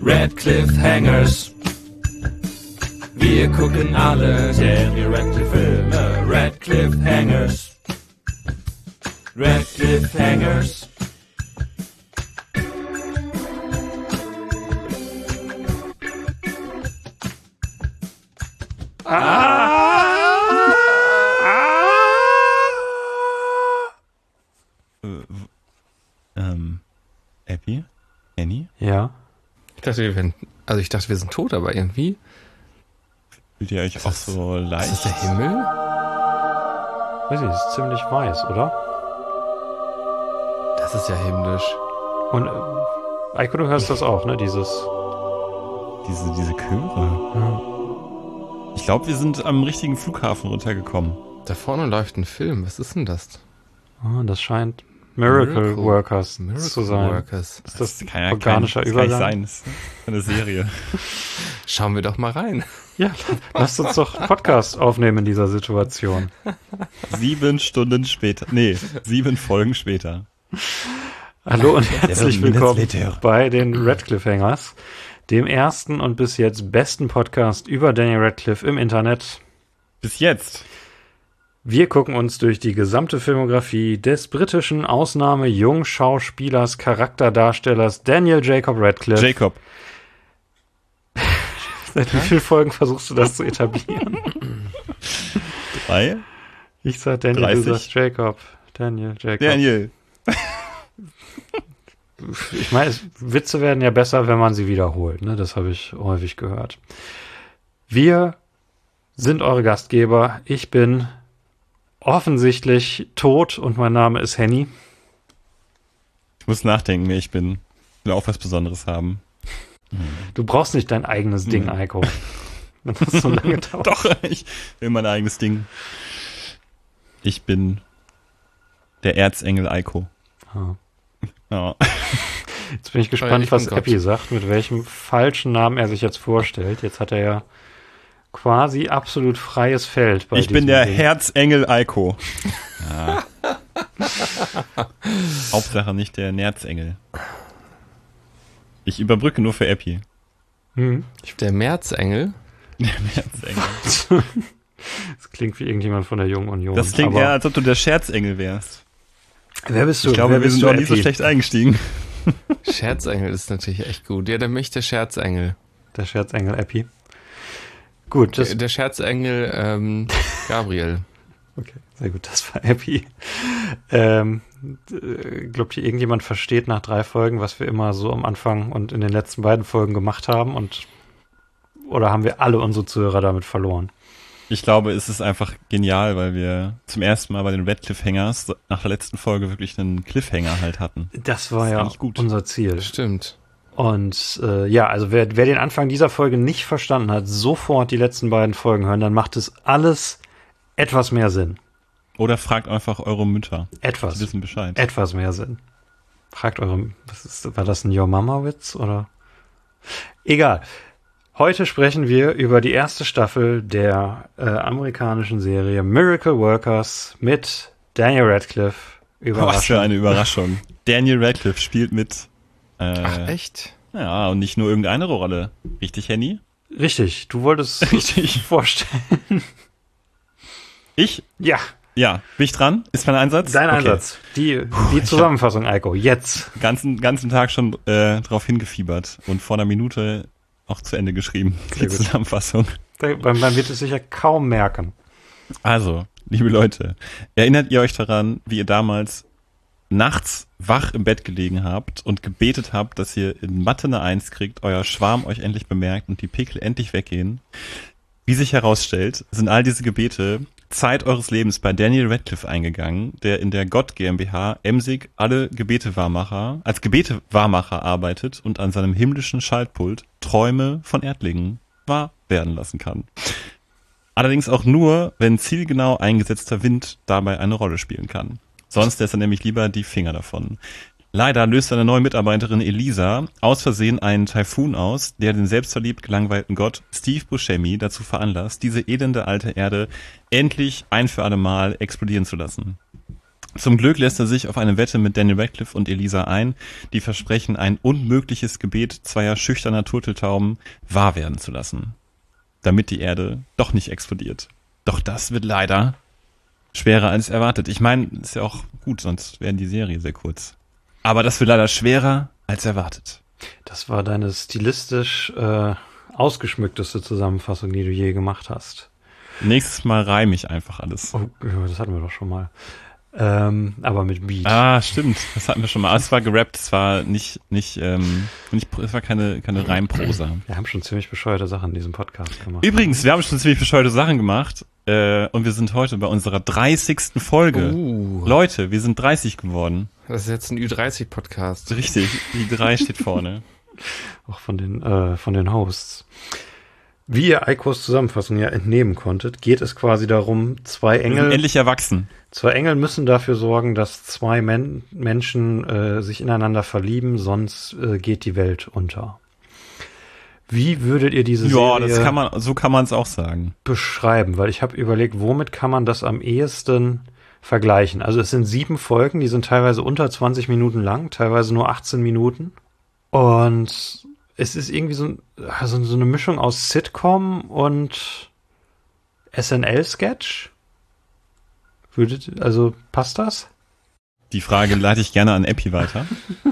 Red Cliffhangers. Wir gucken alle Daniel Radcliffe Filme. Red Cliffhangers. Red Cliffhangers. Abby? Annie? Ja. Ich dachte, wir sind tot, aber irgendwie. Fühlt ihr euch auch so leicht? Ist das der Himmel? Weiß ich, ist ziemlich weiß, oder? Das ist ja himmlisch. Und Eiko, du hörst das auch, ne? Diese Chöre. Ja. Ich glaube, wir sind am richtigen Flughafen runtergekommen. Da vorne läuft ein Film. Was ist denn das? Das scheint Miracle Workers zu sein. Workers. Ist das Kann organischer kann Übergang? nicht sein. Das ist eine Serie. Schauen wir doch mal rein. Ja, lasst uns doch Podcast aufnehmen in dieser Situation. 7 Stunden später. Nee, 7 Folgen später. Hallo und herzlich willkommen Later. bei den Red Cliffhangers, dem ersten und bis jetzt besten Podcast über Daniel Radcliffe im Internet. Bis jetzt. Wir gucken uns durch die gesamte Filmografie des britischen Ausnahme-Jungschauspielers, Charakterdarstellers Daniel Jacob Radcliffe. Jacob. Seit wie vielen Folgen versuchst du das zu etablieren? 3? Ich sag Daniel, 30. du sagst Jacob. Daniel, Jacob. Daniel. Ich meine, Witze werden ja besser, wenn man sie wiederholt. Ne? Das habe ich häufig gehört. Wir sind eure Gastgeber. Ich bin offensichtlich tot und mein Name ist Henny. Ich muss nachdenken, wer ich bin. Ich will auch was Besonderes haben. Du brauchst nicht dein eigenes Ding, Eiko. Wenn das so lange dauert. Doch, ich will mein eigenes Ding. Ich bin der Erzengel Eiko. Ah. Ja. Jetzt bin ich gespannt, Ich bin was Gott. Epi sagt, mit welchem falschen Namen er sich jetzt vorstellt. Jetzt hat er ja quasi absolut freies Feld bei Ich bin diesem der Ding. Herzengel Eiko. Ja. Hauptsache nicht der Nerzengel. Ich überbrücke nur für Epi. Hm. Der Märzengel. Der Nerzengel. Das klingt wie irgendjemand von der Jungen Union. Das klingt Aber eher, als ob du der Scherzengel wärst. wer bist du? Ich glaube, wer wir bist sind du, auch nie so Epi? schlecht eingestiegen. Scherzengel ist natürlich echt gut. Ja, dann bin ich der Scherzengel. Der Scherzengel Epi. Gut, das Der Scherzengel Gabriel. okay, sehr gut, das war Epi. Glaubt ihr, irgendjemand versteht nach 3 Folgen, was wir immer so am Anfang und in den letzten beiden Folgen gemacht haben? Oder haben wir alle unsere Zuhörer damit verloren? Ich glaube, es ist einfach genial, weil wir zum ersten Mal bei den Red Cliffhangers nach der letzten Folge wirklich einen Cliffhanger halt hatten. Das war Das ist ja eigentlich gut. unser Ziel. Stimmt. Und ja, also wer den Anfang dieser Folge nicht verstanden hat, sofort die letzten beiden Folgen hören, dann macht es alles etwas mehr Sinn. Oder fragt einfach eure Mütter. Die Etwas. wissen Bescheid. Etwas mehr Sinn. Fragt eure, war das ein Your Mama-Witz oder? Egal. Heute sprechen wir über die erste Staffel der amerikanischen Serie Miracle Workers mit Daniel Radcliffe. Was für eine Überraschung. Daniel Radcliffe spielt mit. Ach, echt? Ja, und nicht nur irgendeine Rolle. Richtig, Henny? Richtig, du wolltest Richtig. vorstellen. Ich? Ja, Ja. Bin ich dran? Ist mein Einsatz? dein Okay. Einsatz. Die Zusammenfassung, Eiko, jetzt. Ganzen Tag schon drauf hingefiebert und vor einer Minute auch zu Ende geschrieben. Sehr Die gut. Zusammenfassung. Man wird es sicher kaum merken. Also, liebe Leute, erinnert ihr euch daran, wie ihr damals nachts wach im Bett gelegen habt und gebetet habt, dass ihr in Mathe eine 1 kriegt, euer Schwarm euch endlich bemerkt und die Pickel endlich weggehen? Wie sich herausstellt, sind all diese Gebete Zeit eures Lebens bei Daniel Radcliffe eingegangen, der in der Gott GmbH emsig alle als Gebete-Wahrmacher arbeitet und an seinem himmlischen Schaltpult Träume von Erdlingen wahr werden lassen kann. Allerdings auch nur, wenn zielgenau eingesetzter Wind dabei eine Rolle spielen kann. Sonst lässt er nämlich lieber die Finger davon. Leider löst seine neue Mitarbeiterin Elisa aus Versehen einen Taifun aus, der den selbstverliebt gelangweilten Gott Steve Buscemi dazu veranlasst, diese elende alte Erde endlich ein für alle Mal explodieren zu lassen. Zum Glück lässt er sich auf eine Wette mit Daniel Radcliffe und Elisa ein, die versprechen, ein unmögliches Gebet zweier schüchterner Turteltauben wahr werden zu lassen, damit die Erde doch nicht explodiert. Doch das wird leider schwerer als erwartet. Ich meine, ist ja auch gut, sonst wäre die Serie sehr kurz. Aber das wird leider schwerer als erwartet. Das war deine stilistisch ausgeschmückteste Zusammenfassung, die du je gemacht hast. Nächstes Mal reime ich einfach alles. Oh, das hatten wir doch schon mal. Aber mit Beat. Ah, stimmt. Das hatten wir schon mal. Es war gerappt, es war es war keine Reimprosa. Wir haben schon ziemlich bescheuerte Sachen in diesem Podcast gemacht. Übrigens, wir haben schon ziemlich bescheuerte Sachen gemacht. Und wir sind heute bei unserer 30. Folge. Leute, wir sind 30 geworden. Das ist jetzt ein Ü30-Podcast. Richtig, die 3 steht vorne. Auch von den Hosts. Wie ihr Eikos Zusammenfassung ja entnehmen konntet, geht es quasi darum, Wir sind endlich erwachsen. Zwei Engel müssen dafür sorgen, dass zwei Menschen sich ineinander verlieben, sonst geht die Welt unter. Wie würdet ihr diese Serie so kann man es auch sagen. beschreiben? Weil ich habe überlegt, womit kann man das am ehesten vergleichen? Also es sind 7 Folgen, die sind teilweise unter 20 Minuten lang, teilweise nur 18 Minuten. Und es ist irgendwie so eine Mischung aus Sitcom und SNL-Sketch. Passt das? Die Frage leite ich gerne an Epi weiter.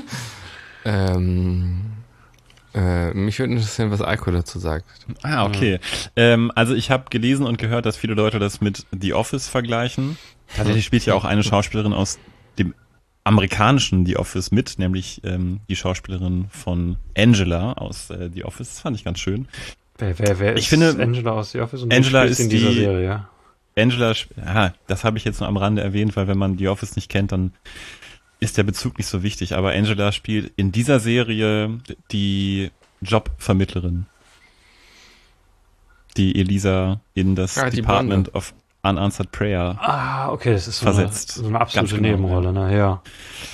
Mich würde interessieren, was Eiko dazu sagt. Ah, okay. Also ich habe gelesen und gehört, dass viele Leute das mit The Office vergleichen. Tatsächlich spielt ja auch eine Schauspielerin aus dem amerikanischen The Office mit, nämlich die Schauspielerin von Angela aus The Office. Das fand ich ganz schön. Wer ich ist finde, Angela aus The Office? Und Angela ist in dieser Serie, ja? Angela, das habe ich jetzt nur am Rande erwähnt, weil wenn man The Office nicht kennt, dann ist der Bezug nicht so wichtig. Aber Angela spielt in dieser Serie die Jobvermittlerin, die Elisa in das Department of Unanswered Prayer okay, das ist versetzt. So eine absolute Ganz genau, Nebenrolle, ne? Ja.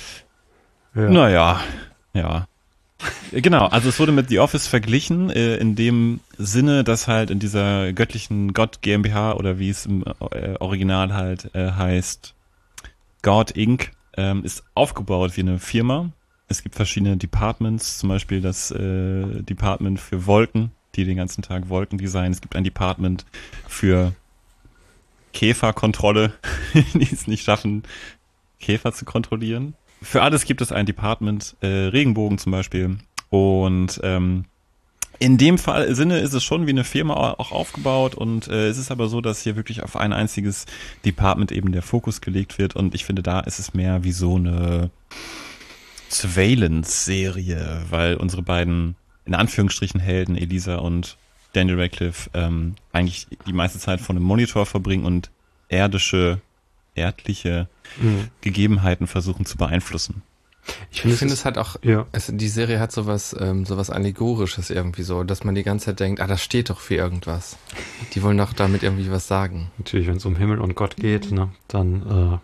Naja, ja. Genau, also es wurde mit The Office verglichen, in dem Sinne, dass halt in dieser göttlichen Gott GmbH oder wie es im Original halt heißt, God Inc., ist aufgebaut wie eine Firma. Es gibt verschiedene Departments, zum Beispiel das Department für Wolken, die den ganzen Tag Wolken designen. Es gibt ein Department für Käferkontrolle, die es nicht schaffen, Käfer zu kontrollieren. Für alles gibt es ein Department, Regenbogen zum Beispiel. Und in dem Sinne ist es schon wie eine Firma auch aufgebaut. Und es ist aber so, dass hier wirklich auf ein einziges Department eben der Fokus gelegt wird. Und ich finde, da ist es mehr wie so eine Surveillance-Serie, weil unsere beiden, in Anführungsstrichen, Helden, Elisa und Daniel Radcliffe, eigentlich die meiste Zeit vor einem Monitor verbringen und erdliche Gegebenheiten versuchen zu beeinflussen. Ich finde es hat auch, die Serie hat sowas Allegorisches irgendwie so, dass man die ganze Zeit denkt, das steht doch für irgendwas. Die wollen doch damit irgendwie was sagen. Natürlich, wenn es um Himmel und Gott geht, ne, dann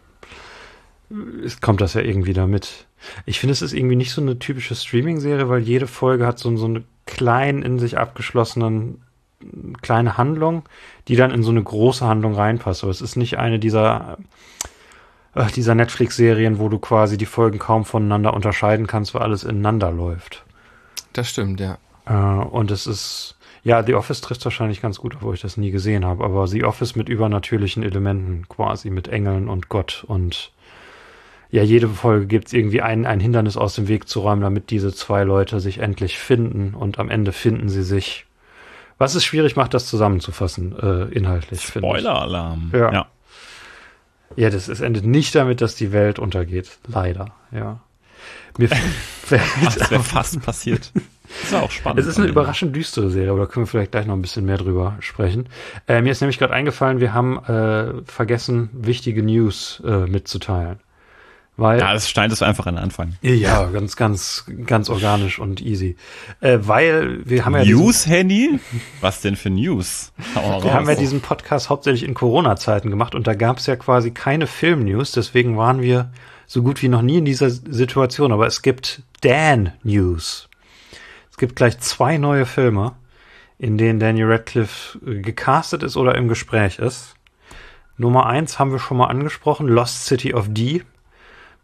kommt das ja irgendwie damit. Ich finde, es ist irgendwie nicht so eine typische Streaming-Serie, weil jede Folge hat so eine kleine, in sich abgeschlossenen kleine Handlung, die dann in so eine große Handlung reinpasst. Aber es ist nicht eine dieser Netflix-Serien, wo du quasi die Folgen kaum voneinander unterscheiden kannst, weil alles ineinander läuft. Das stimmt, ja. Und es ist, The Office trifft wahrscheinlich ganz gut, obwohl ich das nie gesehen habe, aber The Office mit übernatürlichen Elementen quasi, mit Engeln und Gott und jede Folge gibt es irgendwie ein Hindernis aus dem Weg zu räumen, damit diese zwei Leute sich endlich finden und am Ende finden sie sich. Was es schwierig macht, das zusammenzufassen, inhaltlich, finde ich. Spoiler-Alarm. Ja. Ja, es endet nicht damit, dass die Welt untergeht. Leider, ja. Mir fällt das wäre fast passiert. Das war auch spannend. Es ist eine überraschend düstere Serie, aber da können wir vielleicht gleich noch ein bisschen mehr drüber sprechen. Mir ist nämlich gerade eingefallen, wir haben vergessen, wichtige News mitzuteilen. Weil, das schneidest du einfach an den Anfang. Ja, ganz organisch und easy. Weil wir haben News, Handy? Was denn für News? Wir haben ja diesen Podcast hauptsächlich in Corona-Zeiten gemacht und da gab es ja quasi keine Film-News, deswegen waren wir so gut wie noch nie in dieser Situation. Aber es gibt Dan-News. Es gibt gleich 2 neue Filme, in denen Daniel Radcliffe gecastet ist oder im Gespräch ist. Nummer 1 haben wir schon mal angesprochen, Lost City of D.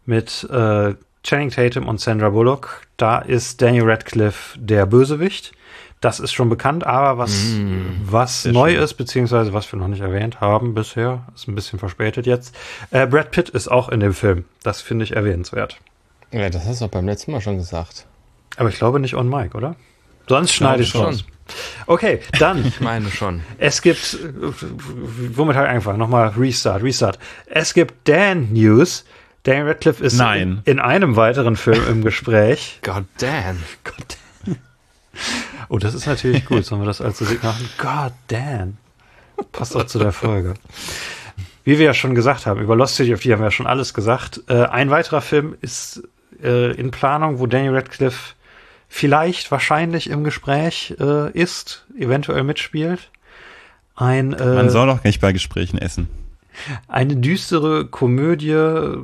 mit Channing Tatum und Sandra Bullock. Da ist Daniel Radcliffe der Bösewicht. Das ist schon bekannt, aber was neu ist, beziehungsweise was wir noch nicht erwähnt haben bisher, ist ein bisschen verspätet jetzt. Brad Pitt ist auch in dem Film. Das finde ich erwähnenswert. Ja, das hast du auch beim letzten Mal schon gesagt. Aber ich glaube nicht on mic, oder? Sonst schneide ich es raus. Okay, dann. Ich meine schon. Es gibt, womit habe ich angefangen? Nochmal Restart. Es gibt Dan News. Daniel Radcliffe ist in einem weiteren Film im Gespräch. God damn. Oh, das ist natürlich gut. Sollen wir das als Musik machen? God damn. Passt auch zu der Folge. Wie wir ja schon gesagt haben, über Lost City of D haben wir ja schon alles gesagt. Ein weiterer Film ist in Planung, wo Daniel Radcliffe wahrscheinlich im Gespräch ist, eventuell mitspielt. Man soll doch nicht bei Gesprächen essen. Eine düstere Komödie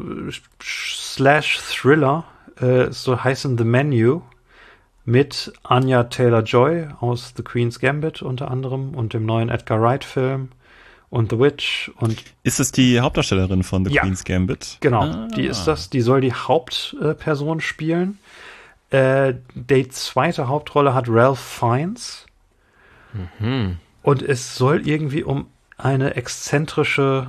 /Thriller, so heißen The Menu, mit Anya Taylor-Joy aus The Queen's Gambit unter anderem und dem neuen Edgar Wright-Film und The Witch. Und ist es die Hauptdarstellerin von The Queen's Gambit? Genau, die ist das. Die soll die Hauptperson spielen. Die zweite Hauptrolle hat Ralph Fiennes. Und es soll irgendwie um eine exzentrische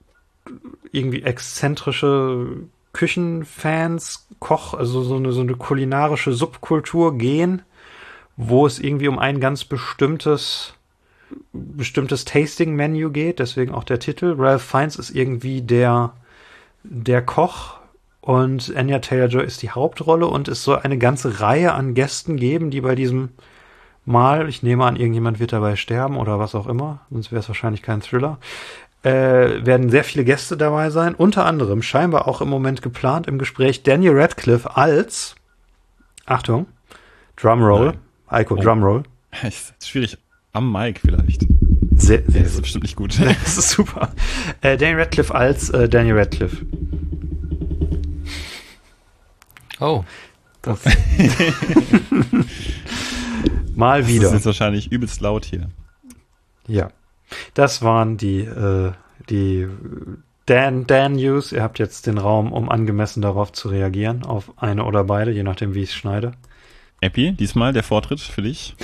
Küchenfans, also so eine kulinarische Subkultur gehen, wo es irgendwie um ein ganz bestimmtes Tasting-Menü geht, deswegen auch der Titel. Ralph Fiennes ist irgendwie der Koch und Anya Taylor-Joy ist die Hauptrolle und es soll eine ganze Reihe an Gästen geben, die bei diesem Mal, ich nehme an, irgendjemand wird dabei sterben oder was auch immer, sonst wäre es wahrscheinlich kein Thriller, werden sehr viele Gäste dabei sein, unter anderem scheinbar auch im Moment geplant im Gespräch Daniel Radcliffe als, Achtung, Drumroll, Heiko, Drumroll. Ist schwierig, am Mic vielleicht. Sehr das ist gut. Bestimmt nicht gut. Das ist super. Daniel Radcliffe als Daniel Radcliffe. Oh. Das Mal wieder. Das ist jetzt wahrscheinlich übelst laut hier. Ja. Das waren die Dan News. Ihr habt jetzt den Raum, um angemessen darauf zu reagieren, auf eine oder beide, je nachdem, wie ich es schneide. Epi, diesmal der Vortritt für dich.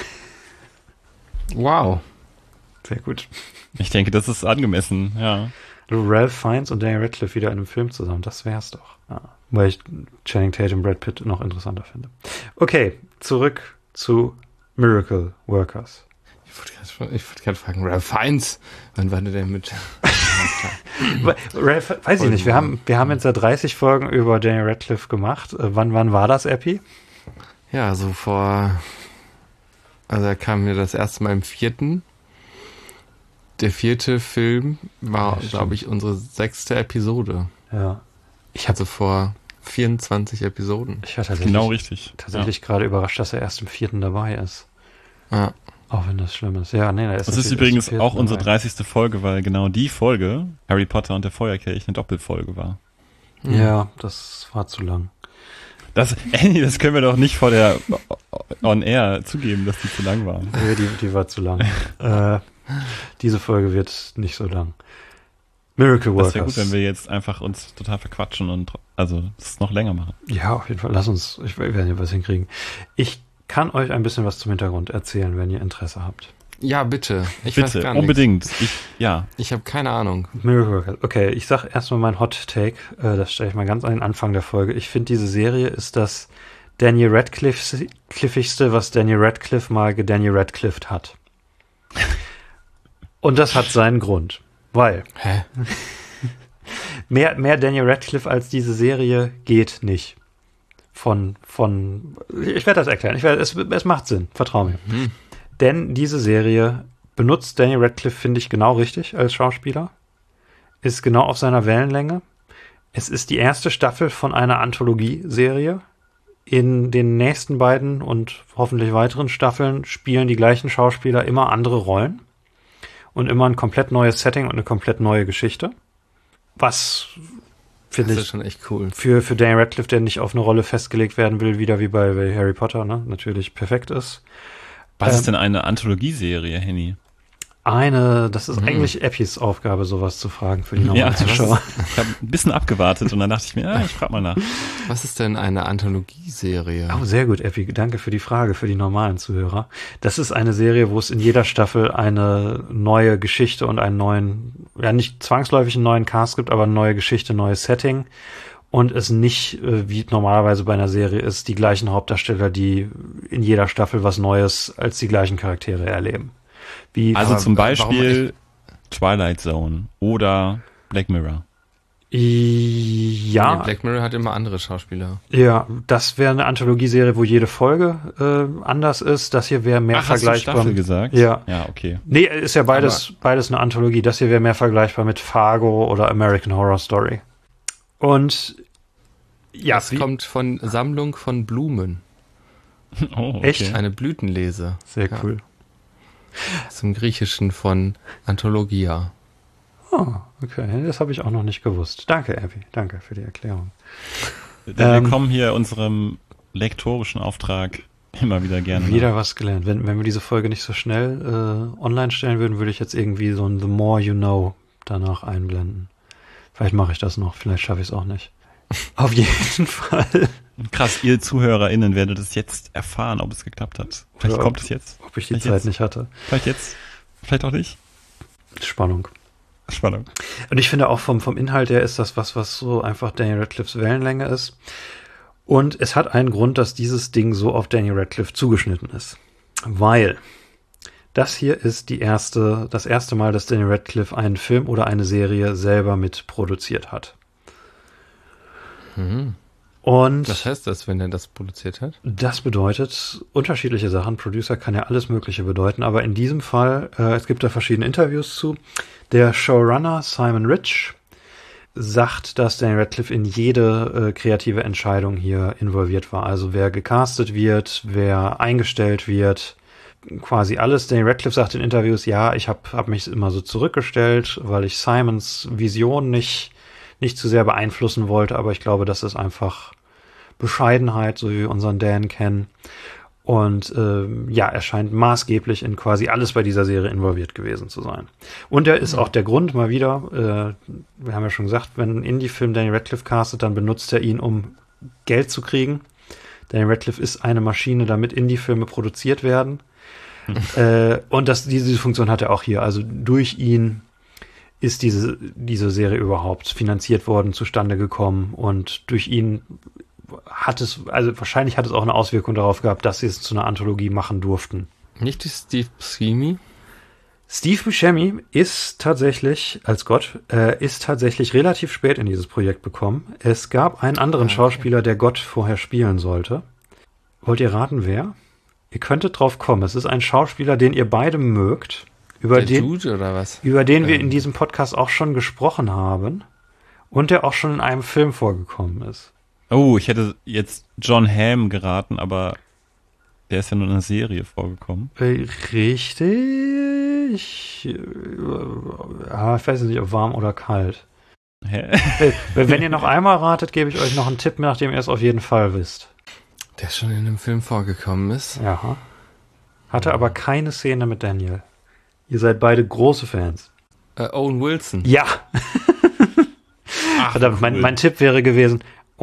Wow. Sehr gut. Ich denke, das ist angemessen, ja. Ralph Fiennes und Daniel Radcliffe wieder in einem Film zusammen, das wär's doch. Ja. Weil ich Channing Tatum und Brad Pitt noch interessanter finde. Okay, zurück zu Miracle Workers. Ich wollte gerade fragen, Ralph Fiennes, wann war der denn mit? Ralph, weiß ich nicht, wir haben jetzt ja 30 Folgen über Daniel Radcliffe gemacht. Wann war das, Epi? Ja, so also er kam mir das erste Mal im 4. Der 4. Film war, glaube ich, unsere 6. Episode. Ja. Ich hatte vor 24 Episoden. Ich war tatsächlich gerade überrascht, dass er erst im 4. dabei ist. Ja. Auch wenn das schlimm ist. Ja, nee, das ist übrigens auch unsere 30. Folge, weil genau die Folge, Harry Potter und der Feuerkelch, eine Doppelfolge war. Ja, das war zu lang. Das können wir doch nicht vor der On-Air zugeben, dass die zu lang war. Nee, die war zu lang. Diese Folge wird nicht so lang. Miracle Workers. Das wäre gut, wenn wir jetzt einfach uns total verquatschen und also es noch länger machen. Ja, auf jeden Fall. Wir werden hier was hinkriegen. Ich kann euch ein bisschen was zum Hintergrund erzählen, wenn ihr Interesse habt. Ja, bitte. Ich weiß gar nichts. Unbedingt. Ich habe keine Ahnung. Miracle Workers. Okay, ich sag erstmal mein Hot Take. Das stelle ich mal ganz an den Anfang der Folge. Ich finde, diese Serie ist das Daniel Radcliffe-igste, was Daniel Radcliffe mal Daniel Radcliffe hat. Und das hat seinen Grund. Weil mehr Daniel Radcliffe als diese Serie geht nicht. Ich werde das erklären. Es macht Sinn. Vertrau mir. Denn diese Serie benutzt Daniel Radcliffe, finde ich, genau richtig als Schauspieler. Ist genau auf seiner Wellenlänge. Es ist die erste Staffel von einer Anthologieserie. In den nächsten beiden und hoffentlich weiteren Staffeln spielen die gleichen Schauspieler immer andere Rollen. Und immer ein komplett neues Setting und eine komplett neue Geschichte. Was, finde ich, schon echt cool. Für Daniel Radcliffe, der nicht auf eine Rolle festgelegt werden will, wieder wie bei Harry Potter, ne, natürlich perfekt ist. Was ist denn eine Anthologieserie, Henny? Das ist eigentlich Eppis Aufgabe, sowas zu fragen für die normalen Zuschauer. Ich habe ein bisschen abgewartet und dann dachte ich mir, ich frage mal nach. Was ist denn eine Anthologieserie? Oh, sehr gut, Eppi. Danke für die Frage für die normalen Zuhörer. Das ist eine Serie, wo es in jeder Staffel eine neue Geschichte und einen neuen, ja nicht zwangsläufig einen neuen Cast gibt, aber eine neue Geschichte, neues Setting. Und es nicht, wie normalerweise bei einer Serie ist, die gleichen Hauptdarsteller, die in jeder Staffel was Neues als die gleichen Charaktere erleben. Also zum Beispiel Twilight Zone oder Black Mirror. Ja. Nee, Black Mirror hat immer andere Schauspieler. Ja, das wäre eine Anthologieserie, wo jede Folge anders ist. Das hier wäre mehr vergleichbar. Hast du Staffel gesagt? Ja. Ja, okay. Nee, ist ja beides eine Anthologie. Das hier wäre mehr vergleichbar mit Fargo oder American Horror Story. Und ja, das kommt von Sammlung von Blumen. Oh, okay. Echt? Eine Blütenlese. Sehr cool. Zum Griechischen von Anthologia. Oh, okay. Das habe ich auch noch nicht gewusst. Danke, Abby. Danke für die Erklärung. Wir kommen hier unserem lektorischen Auftrag immer wieder gerne Wieder was gelernt. Wenn wir diese Folge nicht so schnell online stellen würden, würde ich jetzt irgendwie so ein The More You Know danach einblenden. Vielleicht mache ich das noch. Vielleicht schaffe ich es auch nicht. Auf jeden Fall. Krass, ihr ZuhörerInnen werdet es jetzt erfahren, ob es geklappt hat. Vielleicht kommt es jetzt. Ob ich die Zeit nicht hatte. Vielleicht jetzt. Vielleicht auch nicht. Spannung. Spannung. Und ich finde auch vom Inhalt her ist das was so einfach Daniel Radcliffes Wellenlänge ist. Und es hat einen Grund, dass dieses Ding so auf Daniel Radcliffe zugeschnitten ist. Weil das hier ist das erste Mal, dass Daniel Radcliffe einen Film oder eine Serie selber mit produziert hat. Und was heißt das, wenn er das produziert hat? Das bedeutet unterschiedliche Sachen. Producer kann ja alles Mögliche bedeuten, aber in diesem Fall, es gibt da verschiedene Interviews zu. Der Showrunner Simon Rich sagt, dass Daniel Radcliffe in jede kreative Entscheidung hier involviert war. Also wer gecastet wird, wer eingestellt wird, quasi alles. Daniel Radcliffe sagt in Interviews, ja, ich hab mich immer so zurückgestellt, weil ich Simons Vision nicht zu sehr beeinflussen wollte, aber ich glaube, das ist einfach Bescheidenheit, so wie wir unseren Dan kennen. Und er scheint maßgeblich in quasi alles bei dieser Serie involviert gewesen zu sein. Und er ist auch der Grund, mal wieder, wir haben ja schon gesagt, wenn ein Indie-Film Daniel Radcliffe castet, dann benutzt er ihn, um Geld zu kriegen. Daniel Radcliffe ist eine Maschine, damit Indie-Filme produziert werden. Und diese Funktion hat er auch hier. Also durch ihn ist diese Serie überhaupt finanziert worden, zustande gekommen, und durch ihn wahrscheinlich hat es auch eine Auswirkung darauf gehabt, dass sie es zu einer Anthologie machen durften. Nicht die Steve Buscemi? Steve Buscemi ist tatsächlich, als Gott, relativ spät in dieses Projekt gekommen. Es gab einen anderen Schauspieler, der Gott vorher spielen sollte. Wollt ihr raten, wer? Ihr könntet drauf kommen. Es ist ein Schauspieler, den ihr beide mögt. Über den wir in diesem Podcast auch schon gesprochen haben und der auch schon in einem Film vorgekommen ist. Oh, ich hätte jetzt John Hamm geraten, aber der ist ja nur in einer Serie vorgekommen. Richtig. Ich weiß nicht, ob warm oder kalt. Hä? Wenn ihr noch einmal ratet, gebe ich euch noch einen Tipp, nachdem ihr es auf jeden Fall wisst. Der schon in einem Film vorgekommen ist. Ja. Hatte aber keine Szene mit Daniel. Ihr seid beide große Fans. Owen Wilson. Ja. Ach, verdammt, cool. Mein Tipp wäre gewesen,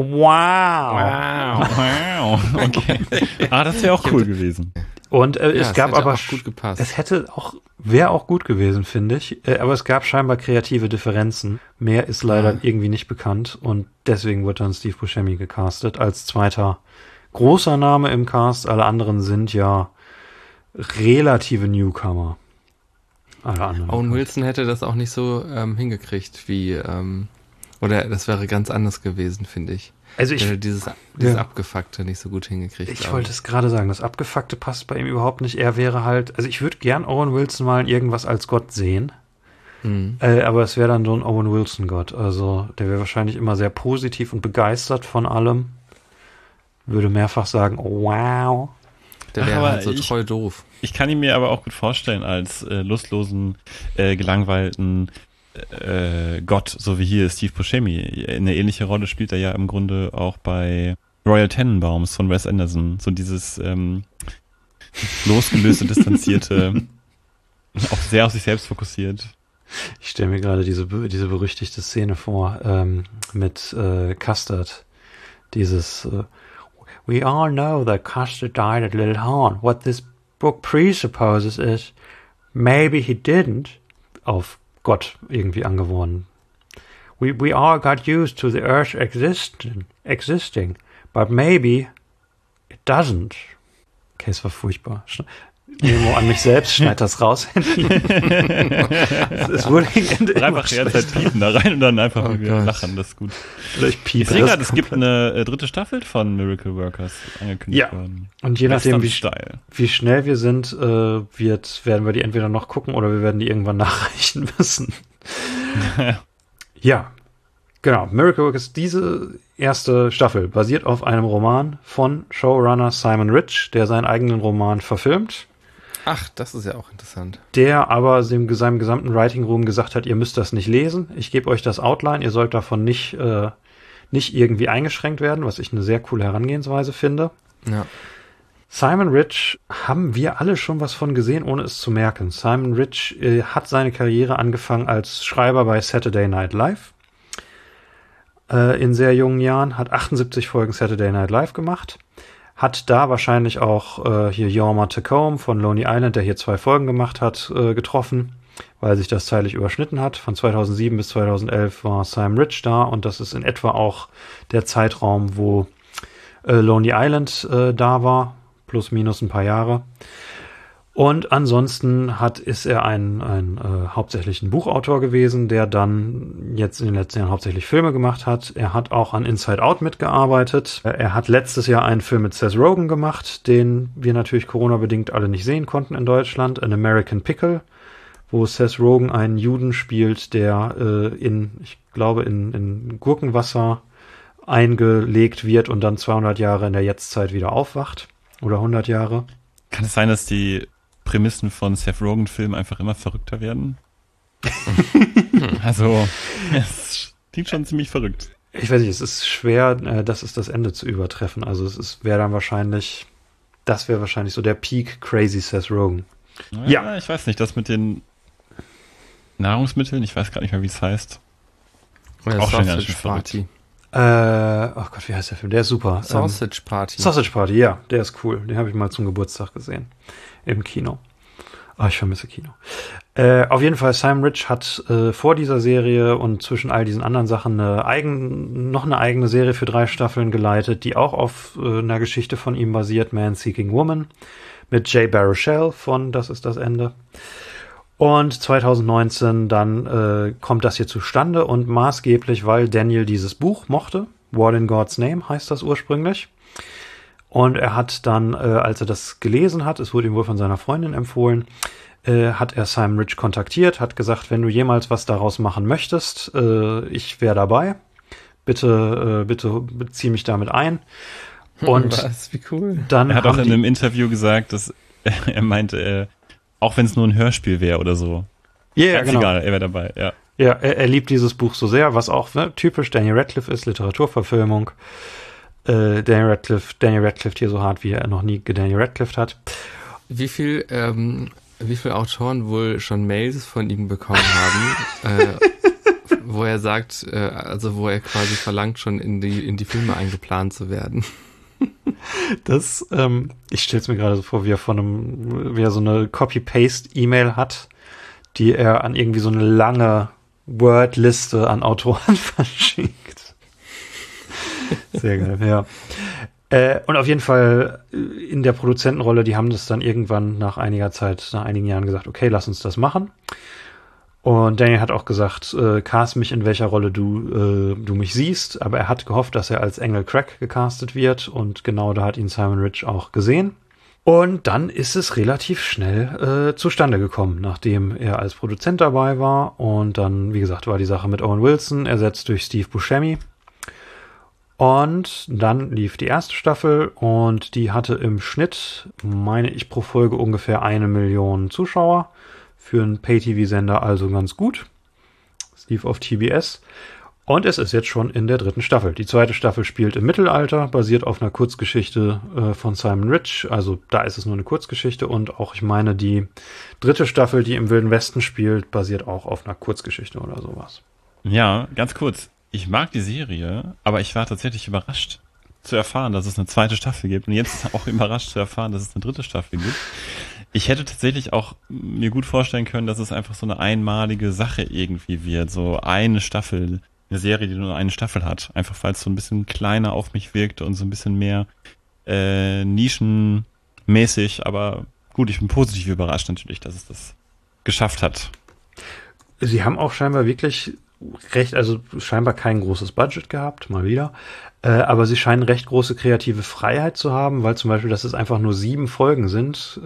wow. Okay. Das wäre auch cool gewesen. Und es gab aber auch gut gepasst. Wäre auch gut gewesen, finde ich. Aber es gab scheinbar kreative Differenzen. Mehr ist leider irgendwie nicht bekannt, und deswegen wurde dann Steve Buscemi gecastet als zweiter großer Name im Cast. Alle anderen sind ja relative Newcomer. Owen Wilson hätte das auch nicht so hingekriegt wie, oder das wäre ganz anders gewesen, finde ich. Also dieses Abgefuckte nicht so gut hingekriegt. Ich wollte es gerade sagen, das Abgefuckte passt bei ihm überhaupt nicht. Er wäre halt, also ich würde gern Owen Wilson mal in irgendwas als Gott sehen, aber es wäre dann so ein Owen Wilson Gott. Also der wäre wahrscheinlich immer sehr positiv und begeistert von allem. Würde mehrfach sagen, oh, wow. Der wäre halt so treu doof. Ich kann ihn mir aber auch gut vorstellen als lustlosen, gelangweilten Gott, so wie hier Steve Buscemi. Eine ähnliche Rolle spielt er ja im Grunde auch bei Royal Tenenbaums von Wes Anderson. So dieses losgelöste, distanzierte Auch sehr auf sich selbst fokussiert. Ich stelle mir gerade diese berüchtigte Szene vor, mit Custard. Dieses We all know that Custard died at Little Horn. What this book presupposes is maybe he didn't. Auf Gott irgendwie angeworfen. We all got used to the earth existing, but maybe it doesn't. Okay, es war furchtbar. Nemo an mich selbst, schneid das raus. Es wurde einfach die ganze Zeit piepen da rein und dann einfach wieder lachen, das ist gut. Oder ich piepe. Ich sehe gerade, es gibt eine dritte Staffel von Miracle Workers angekündigt worden. Und je nachdem, wie schnell wir sind, werden wir die entweder noch gucken oder wir werden die irgendwann nachreichen müssen. Ja, genau. Miracle Workers, diese erste Staffel basiert auf einem Roman von Showrunner Simon Rich, der seinen eigenen Roman verfilmt. Ach, das ist ja auch interessant. Der aber seinem gesamten Writing Room gesagt hat, ihr müsst das nicht lesen. Ich gebe euch das Outline, ihr sollt davon nicht irgendwie eingeschränkt werden, was ich eine sehr coole Herangehensweise finde. Ja. Simon Rich haben wir alle schon was von gesehen, ohne es zu merken. Simon Rich hat seine Karriere angefangen als Schreiber bei Saturday Night Live. In sehr jungen Jahren, hat 78 Folgen Saturday Night Live gemacht. Hat da wahrscheinlich auch hier Jorma Tacombe von Lonely Island, der hier 2 Folgen gemacht hat, getroffen, weil sich das zeitlich überschnitten hat. Von 2007 bis 2011 war Simon Rich da und das ist in etwa auch der Zeitraum, wo Lonely Island da war, plus minus ein paar Jahre. Und ansonsten ist er ein hauptsächlich ein Buchautor gewesen, der dann jetzt in den letzten Jahren hauptsächlich Filme gemacht hat. Er hat auch an Inside Out mitgearbeitet. Er hat letztes Jahr einen Film mit Seth Rogen gemacht, den wir natürlich Corona-bedingt alle nicht sehen konnten in Deutschland. An American Pickle, wo Seth Rogen einen Juden spielt, der in Gurkenwasser eingelegt wird und dann 200 Jahre in der Jetztzeit wieder aufwacht. Oder 100 Jahre. Kann es sein, dass die Prämissen von Seth Rogen-Filmen einfach immer verrückter werden? Also, es klingt schon ziemlich verrückt. Ich weiß nicht, es ist schwer, das ist das Ende zu übertreffen. Also das wäre wahrscheinlich so der Peak Crazy Seth Rogen. Ja, ich weiß nicht, das mit den Nahrungsmitteln, ich weiß gar nicht mehr, wie es heißt. Ja, auch schon Sausage Party. Oh Gott, wie heißt der Film? Der ist super. Sausage Party. Sausage Party, ja, der ist cool. Den habe ich mal zum Geburtstag gesehen. Im Kino. Oh, ich vermisse Kino. Auf jeden Fall, Simon Rich hat vor dieser Serie und zwischen all diesen anderen Sachen noch eine eigene Serie für 3 Staffeln geleitet, die auch auf einer Geschichte von ihm basiert, Man Seeking Woman, mit Jay Baruchel von Das ist das Ende. Und 2019 dann kommt das hier zustande und maßgeblich, weil Daniel dieses Buch mochte. War in God's Name heißt das ursprünglich. Und er hat dann, als er das gelesen hat, es wurde ihm wohl von seiner Freundin empfohlen, hat er Simon Rich kontaktiert, hat gesagt, wenn du jemals was daraus machen möchtest, ich wäre dabei. Bitte bezieh mich damit ein. Und was? Wie cool. Dann er hat auch in einem Interview gesagt, dass er meinte, auch wenn es nur ein Hörspiel wäre oder so. Ja, genau. Egal, er wäre dabei, ja. Ja, er liebt dieses Buch so sehr, was auch typisch Daniel Radcliffe ist, Literaturverfilmung. Daniel Radcliffe hier so hart, wie er noch nie Daniel Radcliffe hat. Wie viel Autoren wohl schon Mails von ihm bekommen haben, wo er sagt, wo er quasi verlangt, schon in die Filme eingeplant zu werden. Das, ich stelle es mir gerade so vor, wie er so eine Copy-Paste-E-Mail hat, die er an irgendwie so eine lange Word-Liste an Autoren verschickt. Sehr geil, ja. Und auf jeden Fall in der Produzentenrolle, die haben das dann irgendwann nach einigen Jahren gesagt, okay, lass uns das machen. Und Daniel hat auch gesagt, cast mich, in welcher Rolle du mich siehst. Aber er hat gehofft, dass er als Engel Crack gecastet wird. Und genau da hat ihn Simon Rich auch gesehen. Und dann ist es relativ schnell zustande gekommen, nachdem er als Produzent dabei war. Und dann, wie gesagt, war die Sache mit Owen Wilson ersetzt durch Steve Buscemi. Und dann lief die erste Staffel und die hatte im Schnitt, meine ich, pro Folge ungefähr 1 Million Zuschauer. Für einen Pay-TV-Sender also ganz gut. Es lief auf TBS. Und es ist jetzt schon in der 3. Staffel. Die 2. Staffel spielt im Mittelalter, basiert auf einer Kurzgeschichte von Simon Rich. Also da ist es nur eine Kurzgeschichte. Und auch, ich meine, die 3. Staffel, die im Wilden Westen spielt, basiert auch auf einer Kurzgeschichte oder sowas. Ja, ganz kurz. Ich mag die Serie, aber ich war tatsächlich überrascht zu erfahren, dass es eine 2. Staffel gibt. Und jetzt auch überrascht zu erfahren, dass es eine 3. Staffel gibt. Ich hätte tatsächlich auch mir gut vorstellen können, dass es einfach so eine einmalige Sache irgendwie wird. So eine Staffel. Eine Serie, die nur eine Staffel hat. Einfach weil es so ein bisschen kleiner auf mich wirkte und so ein bisschen mehr nischenmäßig. Aber gut, ich bin positiv überrascht natürlich, dass es das geschafft hat. Sie haben auch scheinbar wirklich also scheinbar kein großes Budget gehabt, mal wieder. Aber sie scheinen recht große kreative Freiheit zu haben, weil zum Beispiel, dass es einfach nur 7 Folgen sind,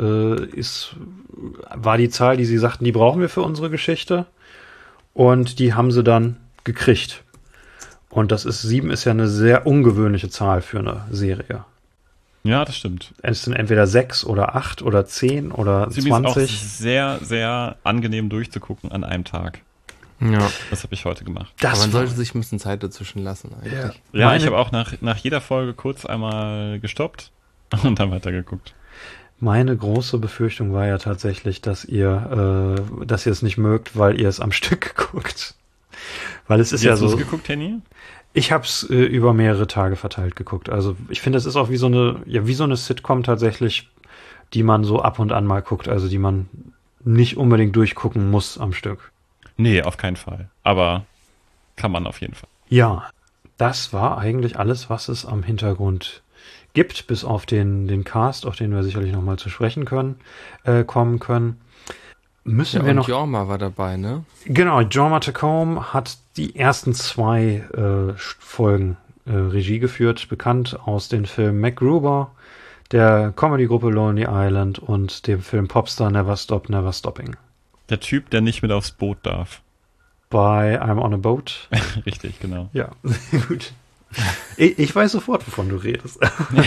war die Zahl, die sie sagten, die brauchen wir für unsere Geschichte. Und die haben sie dann gekriegt. Und 7 ist ja eine sehr ungewöhnliche Zahl für eine Serie. Ja, das stimmt. Es sind entweder 6 oder 8 oder 10 oder 20. Ist auch sehr, sehr angenehm durchzugucken an einem Tag. Ja. Das habe ich heute gemacht. Aber man sollte sich ein bisschen Zeit dazwischen lassen eigentlich. Ja, ich habe auch nach jeder Folge kurz einmal gestoppt und dann weitergeguckt. Meine große Befürchtung war ja tatsächlich, dass ihr es nicht mögt, weil ihr es am Stück guckt. Weil es ist ja so. Hast du es geguckt, Henny? Ich habe es über mehrere Tage verteilt geguckt. Also ich finde, es ist auch wie so eine Sitcom tatsächlich, die man so ab und an mal guckt. Also die man nicht unbedingt durchgucken muss am Stück. Nee, auf keinen Fall. Aber kann man auf jeden Fall. Ja, das war eigentlich alles, was es am Hintergrund gibt, bis auf den Cast, auf den wir sicherlich nochmal zu sprechen kommen können. Müssen wir noch. Jorma war dabei, ne? Genau, Jorma Taccone hat die ersten 2 Folgen Regie geführt, bekannt aus den Filmen MacGruber, der Comedy-Gruppe Lonely Island und dem Film Popstar Never Stop, Never Stopping. Der Typ, der nicht mit aufs Boot darf. Bei I'm on a Boat. Richtig, genau. Ja, gut. Ich weiß sofort, wovon du redest.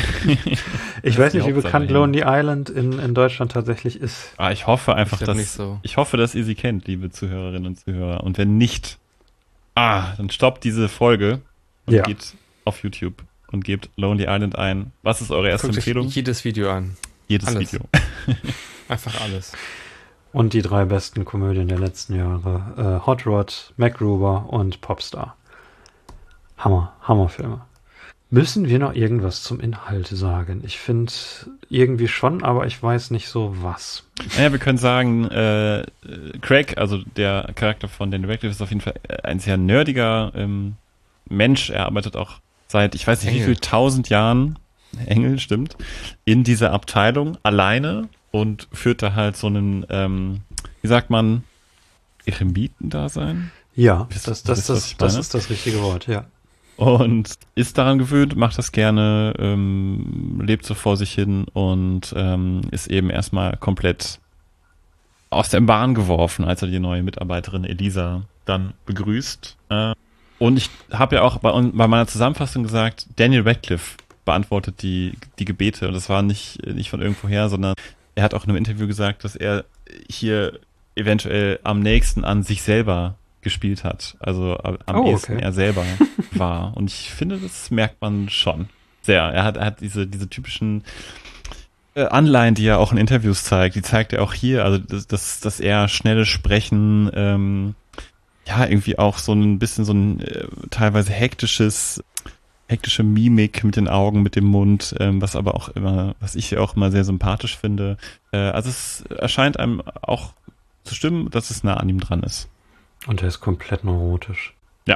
Ich weiß nicht, wie bekannt Lonely Island in Deutschland tatsächlich ist. Ich hoffe einfach, ich hoffe, dass ihr sie kennt, liebe Zuhörerinnen und Zuhörer. Und wenn nicht, dann stoppt diese Folge und geht auf YouTube und gebt Lonely Island ein. Was ist eure erste Empfehlung? Jedes Video an. Jedes Video. Einfach alles. Und die 3 besten Komödien der letzten Jahre. Hot Rod, MacGruber und Popstar. Hammerfilme. Müssen wir noch irgendwas zum Inhalt sagen? Ich finde irgendwie schon, aber ich weiß nicht so was. Naja, wir können sagen, Craig, also der Charakter von Daniel Radcliffe, ist auf jeden Fall ein sehr nerdiger Mensch. Er arbeitet auch seit, ich weiß nicht wie viel 1000 Jahren, Engel, stimmt, in dieser Abteilung alleine und führt da halt so einen, wie sagt man, Eremiten-Dasein? Ja, das ist das richtige Wort, ja. Und ist daran gewöhnt, macht das gerne, lebt so vor sich hin und ist eben erstmal komplett aus der Bahn geworfen, als er die neue Mitarbeiterin Elisa dann begrüßt. Und ich habe ja auch bei meiner Zusammenfassung gesagt, Daniel Radcliffe beantwortet die Gebete. Und das war nicht von irgendwoher, sondern er hat auch in einem Interview gesagt, dass er hier eventuell am nächsten an sich selber gespielt hat. Also am ehesten er selber war. Und ich finde, das merkt man schon sehr. Er hat diese typischen Anleihen, die er auch in Interviews zeigt, die zeigt er auch hier. Also dass er schnelles Sprechen, irgendwie auch so ein bisschen so ein teilweise hektische Mimik mit den Augen, mit dem Mund, was ich auch immer sehr sympathisch finde. Also es erscheint einem auch zu stimmen, dass es nah an ihm dran ist. Und er ist komplett neurotisch. Ja.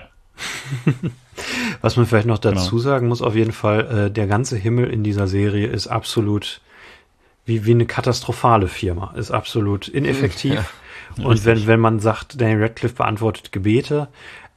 Was man vielleicht noch dazu sagen muss, auf jeden Fall, der ganze Himmel in dieser Serie ist absolut wie eine katastrophale Firma. Ist absolut ineffektiv. Ja, und wenn man sagt, Daniel Radcliffe beantwortet Gebete,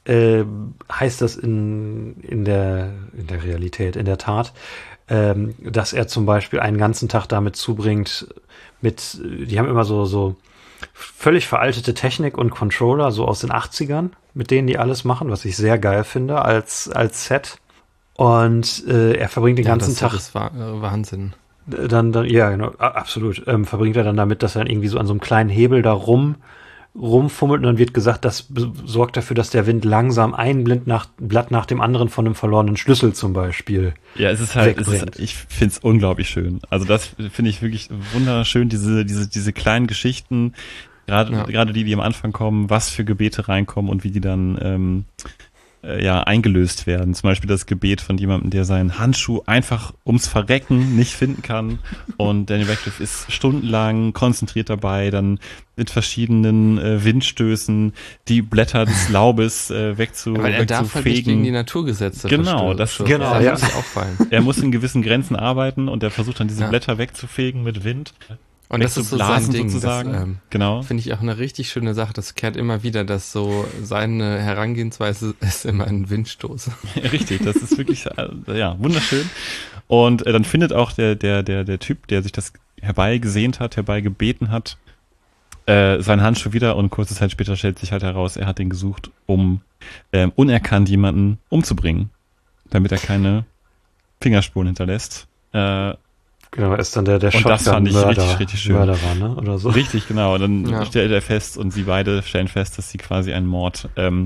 heißt das in der Realität, in der Tat, dass er zum Beispiel einen ganzen Tag damit zubringt, die haben immer so völlig veraltete Technik und Controller, so aus den 80ern, mit denen die alles machen, was ich sehr geil finde als Set. Und er verbringt den ganzen Tag. Das war Wahnsinn. Dann, ja, genau, absolut. Verbringt er dann damit, dass er dann irgendwie so an so einem kleinen Hebel da rumfummelt und dann wird gesagt, das sorgt dafür, dass der Wind langsam ein Blatt nach dem anderen von einem verlorenen Schlüssel zum Beispiel Ja, es ist halt, wegbringt. ich finde es unglaublich schön. Also das finde ich wirklich wunderschön, diese kleinen Geschichten, gerade die am Anfang kommen, was für Gebete reinkommen und wie die dann eingelöst werden. Zum Beispiel das Gebet von jemandem, der seinen Handschuh einfach ums Verrecken nicht finden kann. Und Daniel Radcliffe ist stundenlang konzentriert dabei, dann mit verschiedenen Windstößen die Blätter des Laubes Weil er darf halt nicht gegen die Naturgesetze Genau, das muss auffallen. Er muss in gewissen Grenzen arbeiten und er versucht dann diese Ja. Blätter wegzufegen mit Wind. Und das ist so sein Ding, sozusagen. das Genau. finde ich auch eine richtig schöne Sache. Das kehrt immer wieder, dass so seine Herangehensweise ist immer ein Windstoß. Richtig, das ist wirklich wunderschön. Und dann findet auch der Typ, der sich das herbeigebeten hat, seinen Handschuh wieder und kurze Zeit später stellt sich halt heraus, er hat den gesucht, um unerkannt jemanden umzubringen, damit er keine Fingerspuren hinterlässt. Genau, er ist dann der Und das fand ich richtig schön. Mörderer, ne? Oder so. Richtig, genau. Und dann Ja. stellt er fest und sie beide stellen fest, dass sie quasi einen Mord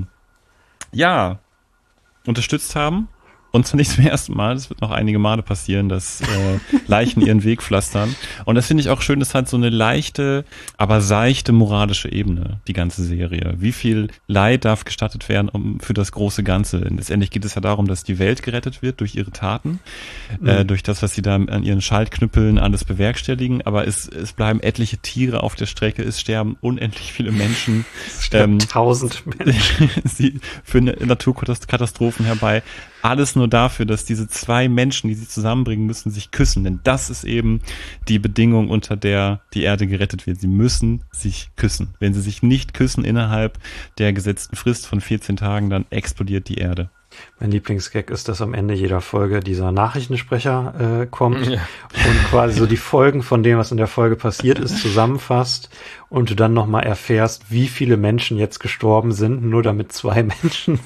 unterstützt haben. Und zwar nicht zum ersten Mal, das wird noch einige Male passieren, dass Leichen ihren Weg pflastern. Und das finde ich auch schön, das hat so eine leichte, aber seichte moralische Ebene, die ganze Serie. Wie viel Leid darf gestattet werden für das große Ganze? Denn letztendlich geht es ja darum, dass die Welt gerettet wird durch ihre Taten, durch das, was sie da an ihren Schaltknüppeln alles bewerkstelligen. Aber es bleiben etliche Tiere auf der Strecke, es sterben unendlich viele Menschen. Es sterben 1000 Menschen. Sie führen Naturkatastrophen herbei. Alles nur dafür, dass diese zwei Menschen, die sie zusammenbringen müssen, sich küssen. Denn das ist eben die Bedingung, unter der die Erde gerettet wird. Sie müssen sich küssen. Wenn sie sich nicht küssen innerhalb der gesetzten Frist von 14 Tagen, dann explodiert die Erde. Mein Lieblingsgag ist, dass am Ende jeder Folge dieser Nachrichtensprecher kommt Ja. und quasi so die Folgen von dem, was in der Folge passiert ist, zusammenfasst und du dann nochmal erfährst, wie viele Menschen jetzt gestorben sind, nur damit zwei Menschen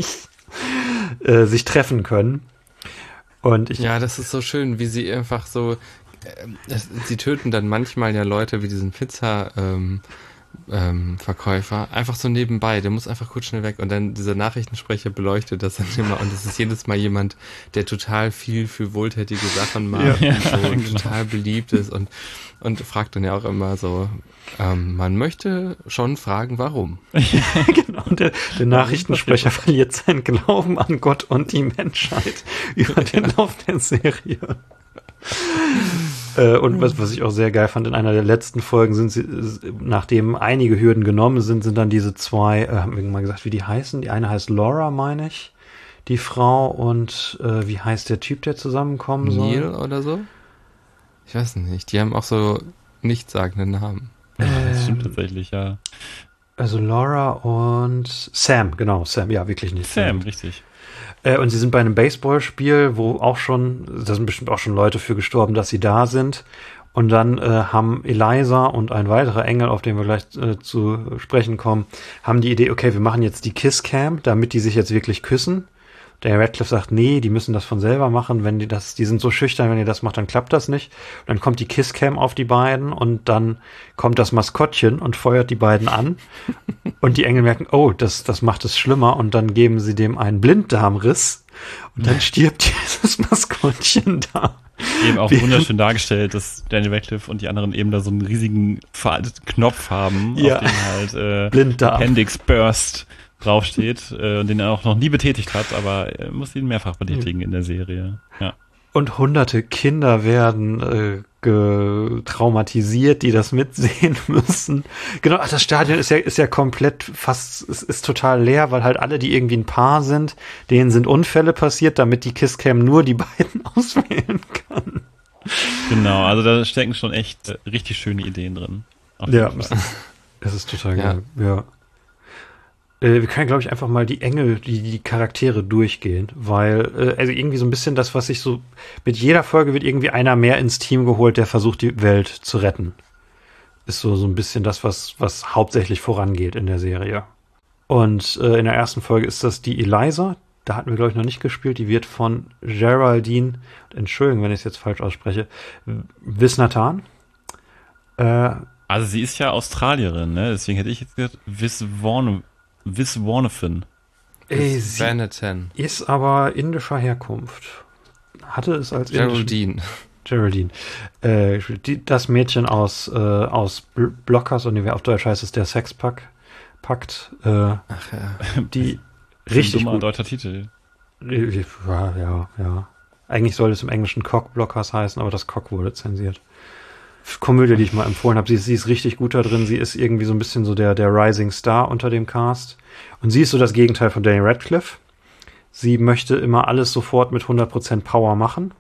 sich treffen können. Und Ja, das ist so schön, wie sie einfach so, sie töten dann manchmal ja Leute wie diesen Verkäufer, einfach so nebenbei, der muss einfach kurz schnell weg und dann dieser Nachrichtensprecher beleuchtet das dann immer und es ist jedes Mal jemand, der total viel für wohltätige Sachen macht und so total beliebt ist und fragt dann ja auch immer so, man möchte schon fragen, warum. genau, der Nachrichtensprecher verliert seinen Glauben an Gott und die Menschheit über den Lauf der Serie. Und was ich auch sehr geil fand, in einer der letzten Folgen sind sie, nachdem einige Hürden genommen sind dann diese zwei, haben wir mal gesagt, wie die heißen. Die eine heißt Laura, meine ich, die Frau, und wie heißt der Typ, der zusammenkommen soll? Neil oder so? Ich weiß nicht, die haben auch so nichtssagende Namen. Das stimmt tatsächlich, ja. Also Laura und Sam, genau, Sam, ja, wirklich nicht. Sam, richtig. Und sie sind bei einem Baseballspiel, wo auch schon, da sind bestimmt auch schon Leute für gestorben, dass sie da sind. Und dann haben Eliza und ein weiterer Engel, auf den wir gleich zu sprechen kommen, haben die Idee, okay, wir machen jetzt die Kiss-Cam, damit die sich jetzt wirklich küssen. Der Radcliffe sagt, nee, die müssen das von selber machen, wenn die sind so schüchtern, wenn ihr das macht, dann klappt das nicht. Und dann kommt die Kiss-Cam auf die beiden und dann kommt das Maskottchen und feuert die beiden an. Und die Engel merken, oh, das macht es schlimmer, und dann geben sie dem einen Blinddarmriss und dann stirbt dieses Maskottchen da. Eben auch wunderschön dargestellt, dass Daniel Radcliffe und die anderen eben da so einen riesigen veralteten Knopf haben, Ja. auf dem halt Blinddarm. Appendix Burst draufsteht, den er auch noch nie betätigt hat, aber er muss ihn mehrfach betätigen in der Serie. Ja. Und hunderte Kinder werden traumatisiert, die das mitsehen müssen. Genau, das Stadion ist ja komplett fast, es ist total leer, weil halt alle, die irgendwie ein Paar sind, denen sind Unfälle passiert, damit die Kisscam nur die beiden auswählen kann. Genau, also da stecken schon echt richtig schöne Ideen drin. Auf jeden Fall. Das ist total geil. Ja. Wir können, glaube ich, einfach mal die Engel, die Charaktere durchgehen, weil, also irgendwie so ein bisschen das, was ich so, mit jeder Folge wird irgendwie einer mehr ins Team geholt, der versucht, die Welt zu retten. Ist so ein bisschen das, was hauptsächlich vorangeht in der Serie. Und in der ersten Folge ist das die Eliza. Da hatten wir, glaube ich, noch nicht gespielt. Die wird von Geraldine, Entschuldigung, wenn ich es jetzt falsch ausspreche, Visnathan Also sie ist ja Australierin, ne? Deswegen hätte ich jetzt gesagt, Viswanathan. Ey, Ist sie Vanatan. ist aber indischer Herkunft. Hatte es als Geraldine. Geraldine. Das Mädchen aus Blockers, und auf Deutsch heißt es der Sexpakt. Ach ja. Die richtig dummer gut. deutscher Titel. Ja. Eigentlich soll es im Englischen Cockblockers heißen, aber das Cock wurde zensiert. Komödie, die ich mal empfohlen habe. Sie ist richtig gut da drin. Sie ist irgendwie so ein bisschen so der Rising Star unter dem Cast. Und sie ist so das Gegenteil von Daniel Radcliffe. Sie möchte immer alles sofort mit 100% Power machen.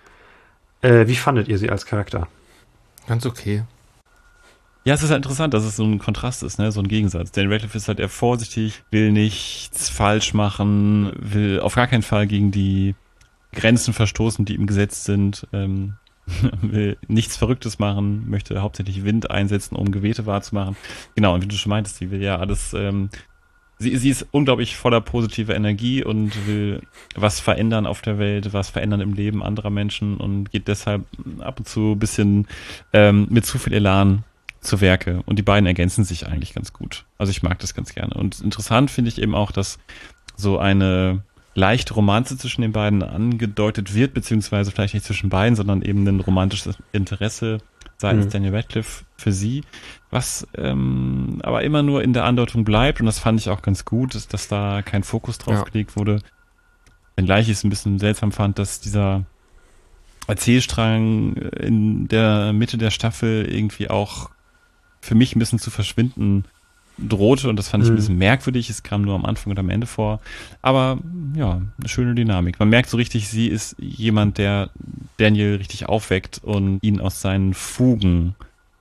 Wie fandet ihr sie als Charakter? Ganz okay. Ja, es ist halt interessant, dass es so ein Kontrast ist, ne, so ein Gegensatz. Daniel Radcliffe ist halt eher vorsichtig, will nichts falsch machen, will auf gar keinen Fall gegen die Grenzen verstoßen, die im Gesetz sind, will nichts Verrücktes machen, möchte hauptsächlich Wind einsetzen, um Gebete wahrzumachen. Genau, und wie du schon meintest, sie will ja alles, sie ist unglaublich voller positiver Energie und will was verändern auf der Welt, was verändern im Leben anderer Menschen und geht deshalb ab und zu ein bisschen mit zu viel Elan zu Werke. Und die beiden ergänzen sich eigentlich ganz gut. Also ich mag das ganz gerne. Und interessant finde ich eben auch, dass so eine leichte Romanze zwischen den beiden angedeutet wird, beziehungsweise vielleicht nicht zwischen beiden, sondern eben ein romantisches Interesse seitens Daniel Radcliffe für sie, was aber immer nur in der Andeutung bleibt, und das fand ich auch ganz gut, dass da kein Fokus drauf gelegt wurde. Wenngleich ich es ein bisschen seltsam fand, dass dieser Erzählstrang in der Mitte der Staffel irgendwie auch für mich ein bisschen zu verschwinden drohte, und das fand ich ein bisschen merkwürdig. Es kam nur am Anfang und am Ende vor. Aber ja, eine schöne Dynamik. Man merkt so richtig, sie ist jemand, der Daniel richtig aufweckt und ihn aus seinen Fugen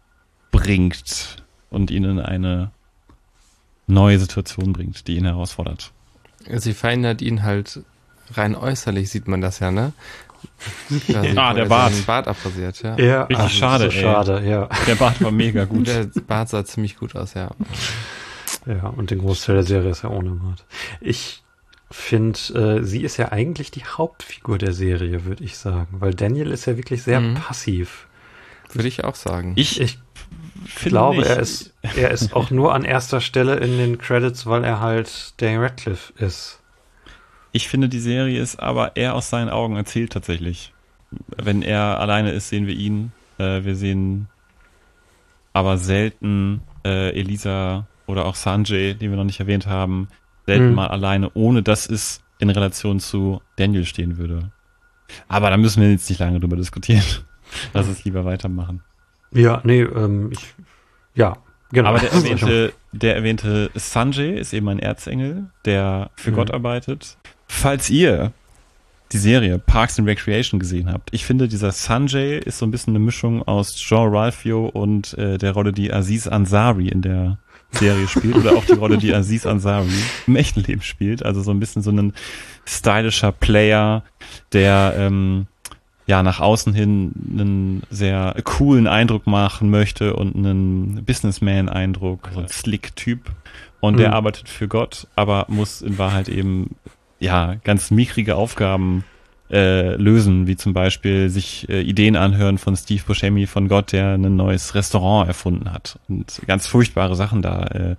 bringt und ihn in eine neue Situation bringt, die ihn herausfordert. Sie verändert ihn halt rein äußerlich, sieht man das ja, ne? Ja, der Bart. Den Bart abrasiert, ja. Ja, Richtig schade, so schade, ja. Der Bart war mega gut. Der Bart sah ziemlich gut aus, ja. Ja, und den Großteil der Serie ist ja ohne Bart. Ich finde, sie ist ja eigentlich die Hauptfigur der Serie, würde ich sagen, weil Daniel ist ja wirklich sehr passiv. Würde ich auch sagen. Ich glaube, nicht. er ist auch nur an erster Stelle in den Credits, weil er halt Daniel Radcliffe ist. Ich finde, die Serie ist aber eher aus seinen Augen erzählt tatsächlich. Wenn er alleine ist, sehen wir ihn. Wir sehen aber selten Elisa oder auch Sanjay, den wir noch nicht erwähnt haben, selten mal alleine, ohne dass es in Relation zu Daniel stehen würde. Aber da müssen wir jetzt nicht lange drüber diskutieren. Lass es lieber weitermachen. Ja, nee, ja, genau. Aber der erwähnte Sanjay ist eben ein Erzengel, der für Gott arbeitet. Falls ihr die Serie Parks and Recreation gesehen habt, ich finde, dieser Sanjay ist so ein bisschen eine Mischung aus Jean-Ralphio und der Rolle, die Aziz Ansari in der Serie spielt, oder auch die Rolle, die Aziz Ansari im echten Leben spielt. Also so ein bisschen so ein stylischer Player, der nach außen hin einen sehr coolen Eindruck machen möchte und einen Businessman-Eindruck, so ein Slick-Typ. Und der arbeitet für Gott, aber muss in Wahrheit eben ganz mickrige Aufgaben lösen, wie zum Beispiel sich Ideen anhören von Steve Buscemi von Gott, der ein neues Restaurant erfunden hat und ganz furchtbare Sachen da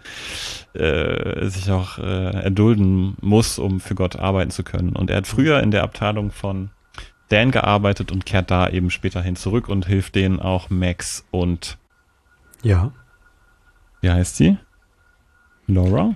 sich auch erdulden muss, um für Gott arbeiten zu können. Und er hat früher in der Abteilung von Dan gearbeitet und kehrt da eben später hin zurück und hilft denen auch Max und Ja. wie heißt sie? Laura?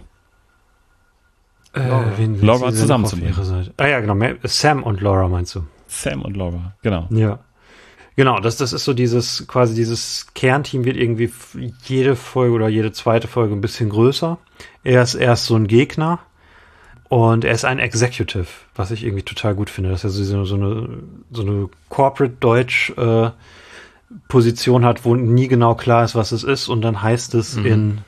Wen Laura sie zusammenzubringen. auf ihre Seite? Ah ja, genau. Sam und Laura meinst du? Sam und Laura, genau. Ja. Genau, das ist so dieses Kernteam wird irgendwie jede Folge oder jede zweite Folge ein bisschen größer. Er ist erst so ein Gegner und er ist ein Executive, was ich irgendwie total gut finde, dass er so eine Corporate-Deutsch Position hat, wo nie genau klar ist, was es ist, und dann heißt es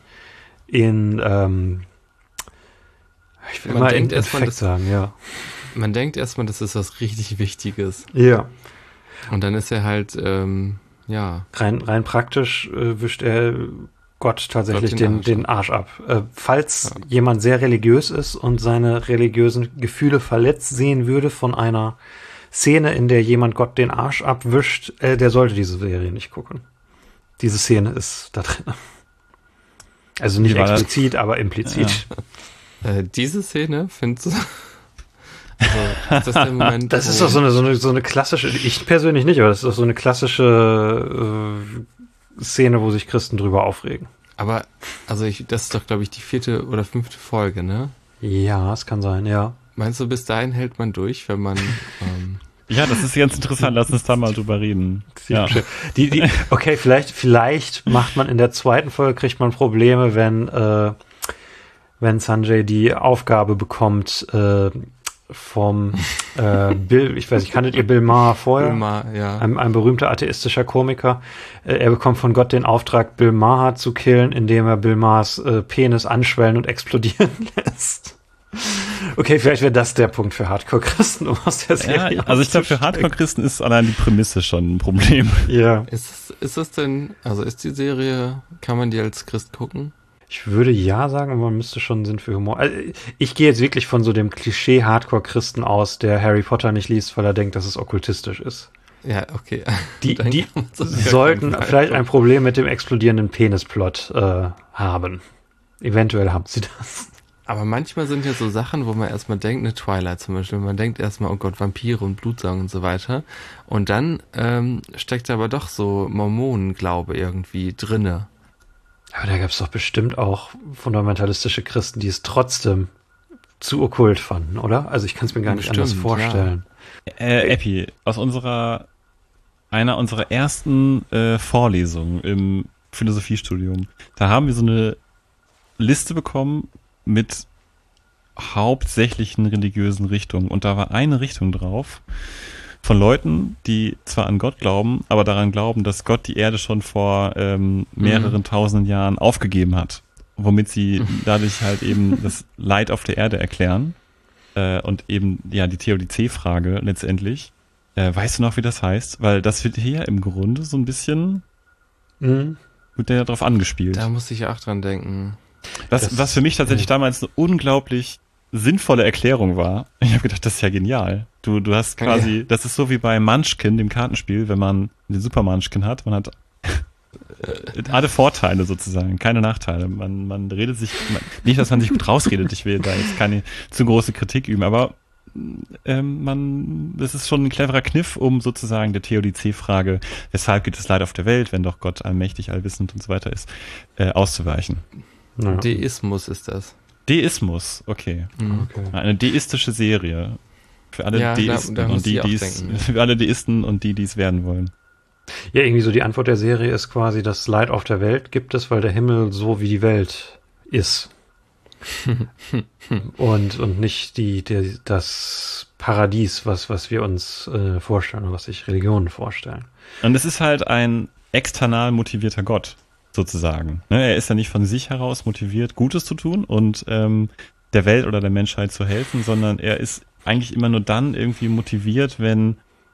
ich will Man mal denkt in erstmal, Effekt sagen, ja. Man denkt erstmal, das ist was richtig Wichtiges. Ja. Und dann ist er halt, Rein praktisch wischt er Gott tatsächlich den Arsch ab. Falls jemand sehr religiös ist und seine religiösen Gefühle verletzt sehen würde von einer Szene, in der jemand Gott den Arsch abwischt, der sollte diese Serie nicht gucken. Diese Szene ist da drin. Also nicht Wie war das? explizit, aber implizit. Diese Szene, findest du? Also, ist das der Moment, Das ist doch so eine klassische, ich persönlich nicht, aber das ist doch so eine klassische Szene, wo sich Christen drüber aufregen. Aber, also das ist doch, glaube ich, die 4. oder 5. Folge, ne? Ja, es kann sein, ja. Meinst du, bis dahin hält man durch, wenn man... Ja, das ist ganz interessant. Lass uns da mal drüber reden. Ja. Okay, vielleicht macht man in der 2. Folge, kriegt man Probleme, wenn Sanjay die Aufgabe bekommt, vom Bill, ich weiß nicht, kanntet ihr Bill Maher vorher? Bill Maher, ja. Ein berühmter atheistischer Komiker. Er bekommt von Gott den Auftrag, Bill Maher zu killen, indem er Bill Mahers Penis anschwellen und explodieren lässt. Okay, vielleicht wäre das der Punkt für Hardcore-Christen, um aus der Serie Ja, also ich glaube, für Hardcore-Christen ist allein die Prämisse schon ein Problem. Ja. Ist es denn, also ist die Serie, kann man die als Christ gucken? Ich würde ja sagen, aber man müsste schon Sinn für Humor. Also ich gehe jetzt wirklich von so dem Klischee Hardcore-Christen aus, der Harry Potter nicht liest, weil er denkt, dass es okkultistisch ist. Ja, okay. Die Dann kann man das auf sollten keinen Fall vielleicht ein Problem mit dem explodierenden Penisplot haben. Eventuell haben sie das. Aber manchmal sind ja so Sachen, wo man erstmal denkt, eine Twilight zum Beispiel, man denkt erstmal, oh Gott, Vampire und Blutsaugen und so weiter. Und dann steckt da aber doch so Mormonenglaube irgendwie drinne. Aber da gab es doch bestimmt auch fundamentalistische Christen, die es trotzdem zu okkult fanden, oder? Also ich kann es mir gar nicht anders Bestimmt, vorstellen. Epi, aus einer unserer ersten Vorlesungen im Philosophiestudium, da haben wir so eine Liste bekommen mit hauptsächlichen religiösen Richtungen. Und da war eine Richtung drauf von Leuten, die zwar an Gott glauben, aber daran glauben, dass Gott die Erde schon vor mehreren tausenden Jahren aufgegeben hat, womit sie dadurch halt eben das Leid auf der Erde erklären und eben ja die Theodizee-Frage letztendlich. Weißt du noch, wie das heißt? Weil das wird hier im Grunde so ein bisschen wird ja darauf angespielt. Da muss ich auch dran denken. Was für mich tatsächlich damals eine unglaublich sinnvolle Erklärung war. Ich habe gedacht, das ist ja genial. Du hast quasi, das ist so wie bei Munchkin, dem Kartenspiel, wenn man den Super Munchkin hat, man hat alle Vorteile sozusagen, keine Nachteile. Man redet sich, nicht, dass man sich gut rausredet, ich will da jetzt keine zu große Kritik üben, aber das ist schon ein cleverer Kniff, um sozusagen der Theodizee-Frage, weshalb gibt es Leid auf der Welt, wenn doch Gott allmächtig, allwissend und so weiter ist, auszuweichen. Ja. Deismus ist das. Deismus, okay. Okay. Eine deistische Serie. Für alle Ja, Deisten da und muss die, ich auch die's, denken, ja. für alle Deisten und die es werden wollen. Ja, irgendwie so die Antwort der Serie ist quasi, das Leid auf der Welt gibt es, weil der Himmel so wie die Welt ist. und nicht das Paradies, was wir uns vorstellen und was sich Religionen vorstellen. Und es ist halt ein external motivierter Gott, sozusagen. Ne, er ist ja nicht von sich heraus motiviert, Gutes zu tun und der Welt oder der Menschheit zu helfen, sondern er ist eigentlich immer nur dann irgendwie motiviert, wenn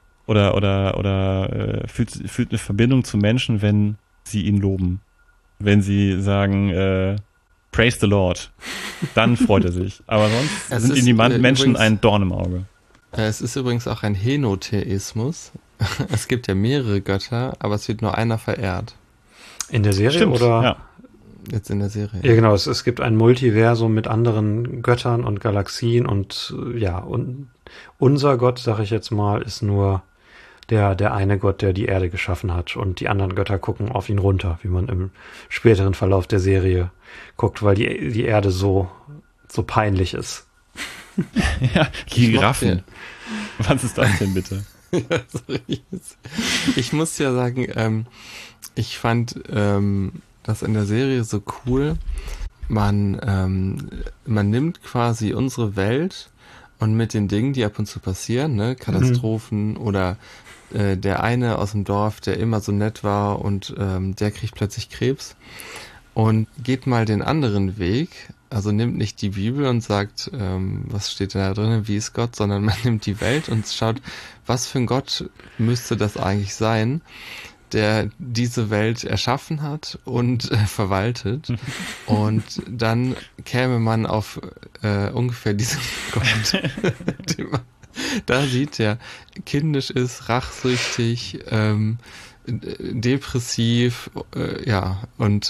oder fühlt eine Verbindung zu Menschen, wenn sie ihn loben. Wenn sie sagen, praise the Lord, dann freut er sich. Aber sonst sind ihm die Menschen übrigens ein Dorn im Auge. Es ist übrigens auch ein Henotheismus. Es gibt ja mehrere Götter, aber es wird nur einer verehrt. In der Serie Stimmt, oder? ja. Jetzt in der Serie. Ja, genau. Es gibt ein Multiversum mit anderen Göttern und Galaxien und und unser Gott, sag ich jetzt mal, ist nur der eine Gott, der die Erde geschaffen hat und die anderen Götter gucken auf ihn runter, wie man im späteren Verlauf der Serie guckt, weil die Erde so peinlich ist. Ja, Giraffen. Was ist das denn bitte? Ja, sorry. Ich muss ja sagen, ich fand das in der Serie so cool. Man nimmt quasi unsere Welt und mit den Dingen, die ab und zu passieren, ne, Katastrophen oder der eine aus dem Dorf, der immer so nett war und der kriegt plötzlich Krebs und geht mal den anderen Weg. Also nimmt nicht die Bibel und sagt, was steht da drin, wie ist Gott, sondern man nimmt die Welt und schaut, was für ein Gott müsste das eigentlich sein, der diese Welt erschaffen hat und verwaltet. Und dann käme man auf ungefähr diesen Gott, den man da sieht, der kindisch ist, rachsüchtig, depressiv, ja, und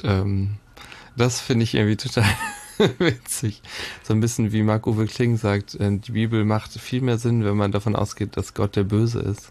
das finde ich irgendwie total witzig. So ein bisschen wie Marc-Uwe Kling sagt, die Bibel macht viel mehr Sinn, wenn man davon ausgeht, dass Gott der Böse ist.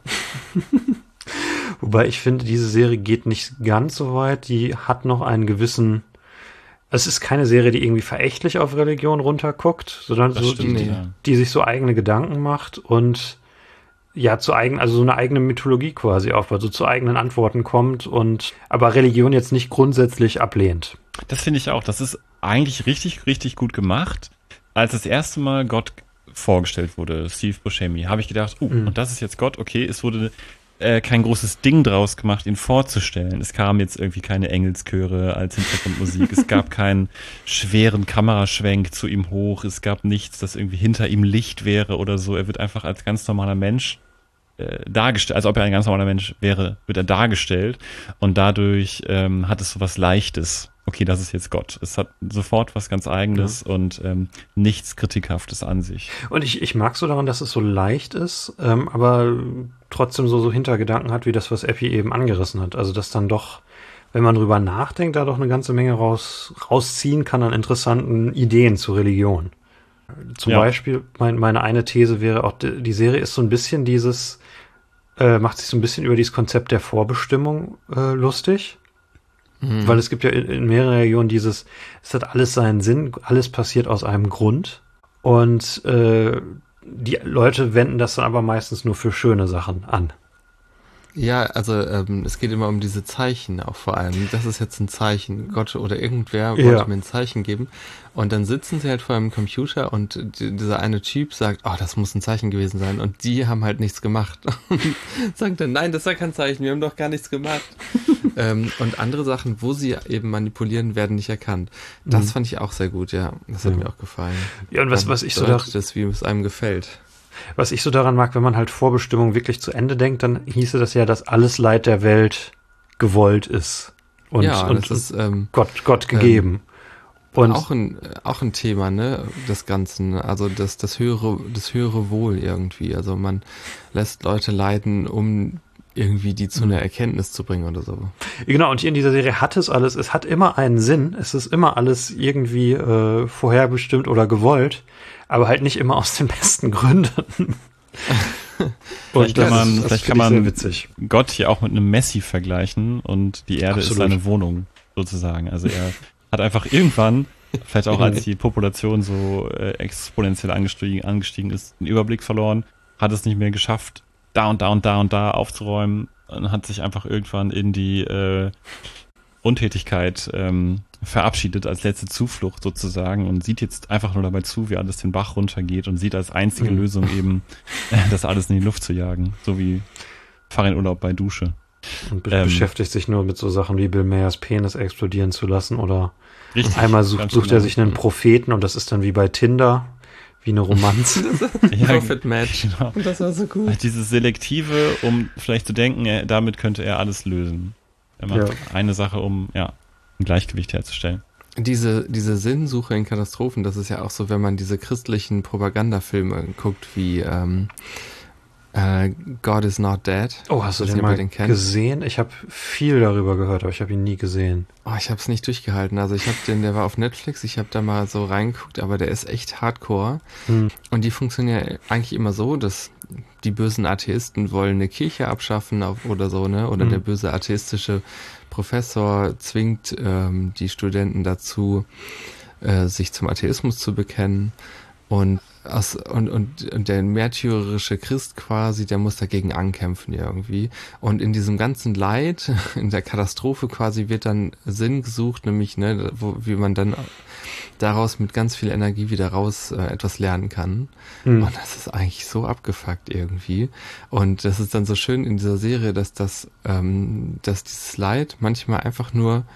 Wobei ich finde, diese Serie geht nicht ganz so weit. Die hat noch einen gewissen... Es ist keine Serie, die irgendwie verächtlich auf Religion runterguckt, sondern Das so, stimmt, die, ja. die sich so eigene Gedanken macht und ja, also so eine eigene Mythologie quasi aufbaut, so zu eigenen Antworten kommt und aber Religion jetzt nicht grundsätzlich ablehnt. Das finde ich auch. Das ist eigentlich richtig, richtig gut gemacht. Als das erste Mal Gott vorgestellt wurde, Steve Buscemi, habe ich gedacht, und das ist jetzt Gott, okay, es wurde kein großes Ding draus gemacht, ihn vorzustellen. Es kam jetzt irgendwie keine Engelschöre als Hintergrundmusik. Es gab keinen schweren Kameraschwenk zu ihm hoch. Es gab nichts, dass irgendwie hinter ihm Licht wäre oder so. Er wird einfach als ganz normaler Mensch dargestellt, als ob er ein ganz normaler Mensch wäre, wird er dargestellt. Und dadurch hat es so was Leichtes. Okay, das ist jetzt Gott. Es hat sofort was ganz Eigenes und nichts Kritikhaftes an sich. Und ich mag so daran, dass es so leicht ist, aber trotzdem so Hintergedanken hat, wie das, was Epi eben angerissen hat. Also dass dann doch, wenn man drüber nachdenkt, da doch eine ganze Menge rausziehen kann an interessanten Ideen zur Religion. Zum Beispiel, meine eine These wäre auch, die Serie ist so ein bisschen macht sich so ein bisschen über dieses Konzept der Vorbestimmung lustig. Weil es gibt ja in mehreren Regionen es hat alles seinen Sinn, alles passiert aus einem Grund. Und die Leute wenden das dann aber meistens nur für schöne Sachen an. Ja, also es geht immer um diese Zeichen auch vor allem. Das ist jetzt ein Zeichen. Gott oder irgendwer wollte mir ein Zeichen geben. Und dann sitzen sie halt vor einem Computer und dieser eine Typ sagt, oh, das muss ein Zeichen gewesen sein. Und die haben halt nichts gemacht. Und sagt dann, nein, das war kein Zeichen, wir haben doch gar nichts gemacht. Und andere Sachen, wo sie eben manipulieren, werden nicht erkannt. Das fand ich auch sehr gut, ja. Das hat mir auch gefallen. Ja, und was ich so dachte, das, wie es einem gefällt. Was ich so daran mag, wenn man halt Vorbestimmung wirklich zu Ende denkt, dann hieße das ja, dass alles Leid der Welt gewollt ist. Und das ist Gott gegeben. Und auch ein Thema, ne, des Ganzen, also das höhere Wohl irgendwie. Also man lässt Leute leiden, um irgendwie die zu einer Erkenntnis zu bringen oder so. Genau, und hier in dieser Serie hat es alles, es hat immer einen Sinn, es ist immer alles irgendwie vorherbestimmt oder gewollt, aber halt nicht immer aus den besten Gründen. Vielleicht kann man witzig. Gott hier auch mit einem Messi vergleichen und die Erde ist seine Wohnung sozusagen. Also er hat einfach irgendwann, vielleicht auch als die Population so exponentiell angestiegen ist, den Überblick verloren, hat es nicht mehr geschafft, da und da und da und da aufzuräumen und hat sich einfach irgendwann in die Untätigkeit verabschiedet als letzte Zuflucht sozusagen und sieht jetzt einfach nur dabei zu, wie alles den Bach runtergeht und sieht als einzige Lösung eben, das alles in die Luft zu jagen, so wie fahr in Urlaub bei Dusche. Und beschäftigt sich nur mit so Sachen wie Bill Mayers Penis explodieren zu lassen oder Richtig, einmal sucht er sich einen Propheten und das ist dann wie bei Tinder, wie eine Romanze. Profit Match. Genau. Das war so gut. Dieses Selektive, um vielleicht zu denken, damit könnte er alles lösen. Er macht eine Sache, um ein Gleichgewicht herzustellen. Diese Sinnsuche in Katastrophen, das ist ja auch so, wenn man diese christlichen Propagandafilme guckt, wie God is Not Dead. Oh, hast du den mal gesehen? Ich habe viel darüber gehört, aber ich habe ihn nie gesehen. Oh, ich habe es nicht durchgehalten. Also der war auf Netflix, ich habe da mal so reingeguckt, aber der ist echt hardcore. Und die funktionieren ja eigentlich immer so, dass die bösen Atheisten wollen eine Kirche abschaffen oder so, ne? Oder der böse atheistische Professor zwingt die Studenten dazu, sich zum Atheismus zu bekennen. Und der märtyrerische Christ quasi, der muss dagegen ankämpfen irgendwie. Und in diesem ganzen Leid, in der Katastrophe quasi wird dann Sinn gesucht, nämlich, ne, wie man dann daraus mit ganz viel Energie wieder raus etwas lernen kann. Und das ist eigentlich so abgefuckt irgendwie. Und das ist dann so schön in dieser Serie, dass dieses Leid manchmal einfach nur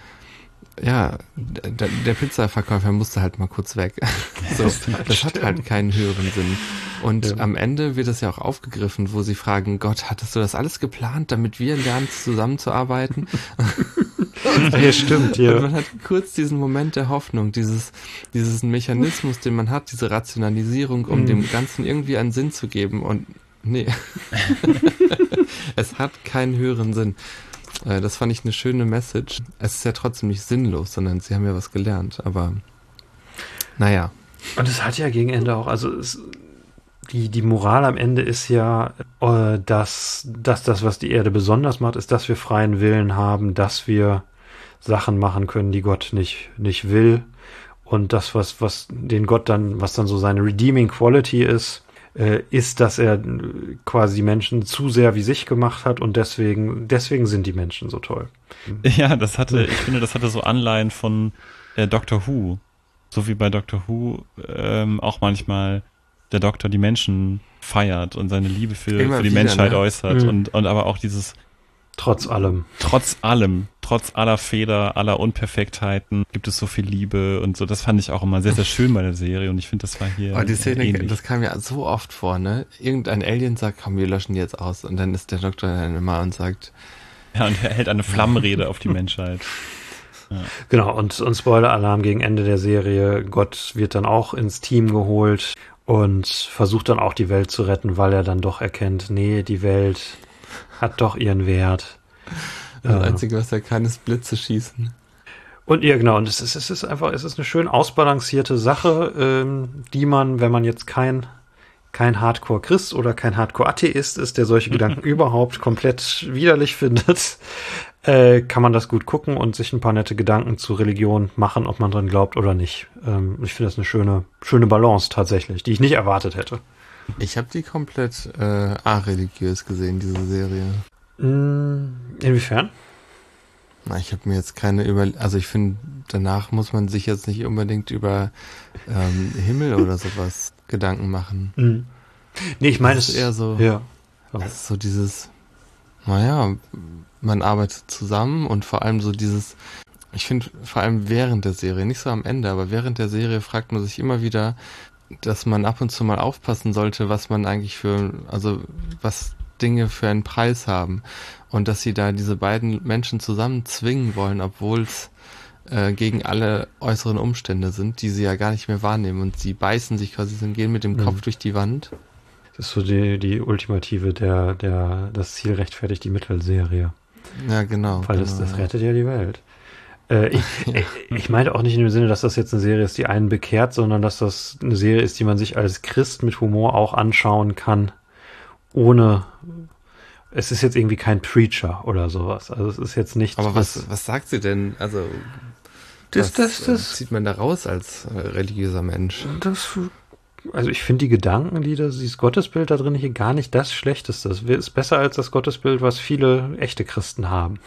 der Pizzaverkäufer musste halt mal kurz weg. So, das hat halt keinen höheren Sinn. Und am Ende wird das ja auch aufgegriffen, wo sie fragen, Gott, hattest du das alles geplant, damit wir lernen, zusammenzuarbeiten? Ja, stimmt, ja. Und man hat kurz diesen Moment der Hoffnung, dieses Mechanismus, den man hat, diese Rationalisierung, um dem Ganzen irgendwie einen Sinn zu geben. Und nee, es hat keinen höheren Sinn. Das fand ich eine schöne Message. Es ist ja trotzdem nicht sinnlos, sondern sie haben ja was gelernt, aber naja. Und es hat ja gegen Ende auch, also die Moral am Ende ist ja, dass das, was die Erde besonders macht, ist, dass wir freien Willen haben, dass wir Sachen machen können, die Gott nicht will. Und das, was den Gott dann, was dann so seine redeeming quality ist, dass er quasi die Menschen zu sehr wie sich gemacht hat und deswegen sind die Menschen so toll. Ja, ich finde, das hatte so Anleihen von Doctor Who. So wie bei Doctor Who auch manchmal der Doktor die Menschen feiert und seine Liebe für die Menschheit äußert und aber auch dieses Trotz allem, trotz aller Fehler, aller Unperfektheiten gibt es so viel Liebe und so. Das fand ich auch immer sehr, sehr schön bei der Serie und ich finde, das war hier die Szene, ähnlich. das kam ja so oft vor, ne? Irgendein Alien sagt, komm, wir löschen die jetzt aus und dann ist der Doktor dann immer und sagt... Ja, und er hält eine Flammenrede auf die Menschheit. Ja. Genau, und Spoiler-Alarm gegen Ende der Serie, Gott wird dann auch ins Team geholt und versucht dann auch die Welt zu retten, weil er dann doch erkennt, nee, die Welt hat doch ihren Wert. Das Einzige, was er kann, ist Blitze schießen. Und ja, genau, und es ist eine schön ausbalancierte Sache, die man, wenn man jetzt kein Hardcore-Christ oder kein Hardcore-Atheist ist, der solche Gedanken überhaupt komplett widerlich findet, kann man das gut gucken und sich ein paar nette Gedanken zu Religion machen, ob man dran glaubt oder nicht. Ich finde das eine schöne Balance tatsächlich, die ich nicht erwartet hätte. Ich habe die komplett areligiös gesehen, diese Serie. Inwiefern? Na, ich habe mir jetzt also ich finde, danach muss man sich jetzt nicht unbedingt über Himmel oder sowas Gedanken machen. Mhm. Nee, ich meine, es ist eher so, ja. Es ist so dieses, naja, man arbeitet zusammen und vor allem so dieses, ich finde vor allem während der Serie, nicht so am Ende, aber während der Serie fragt man sich immer wieder, dass man ab und zu mal aufpassen sollte, was man eigentlich was Dinge für einen Preis haben und dass sie da diese beiden Menschen zusammen zwingen wollen, obwohl es gegen alle äußeren Umstände sind, die sie ja gar nicht mehr wahrnehmen und sie beißen sich quasi, gehen mit dem Kopf durch die Wand. Das ist so die ultimative, das Ziel rechtfertigt die Mittelserie. Ja, genau. Weil das rettet ja die Welt. Ich meinte auch nicht in dem Sinne, dass das jetzt eine Serie ist, die einen bekehrt, sondern dass das eine Serie ist, die man sich als Christ mit Humor auch anschauen kann, ohne, es ist jetzt irgendwie kein Preacher oder sowas. Also es ist jetzt nicht. Aber was sagt sie denn? Also das zieht man da raus als religiöser Mensch? Also ich finde die Gedanken, dieses Gottesbild da drin hier gar nicht das Schlechteste. Das ist besser als das Gottesbild, was viele echte Christen haben.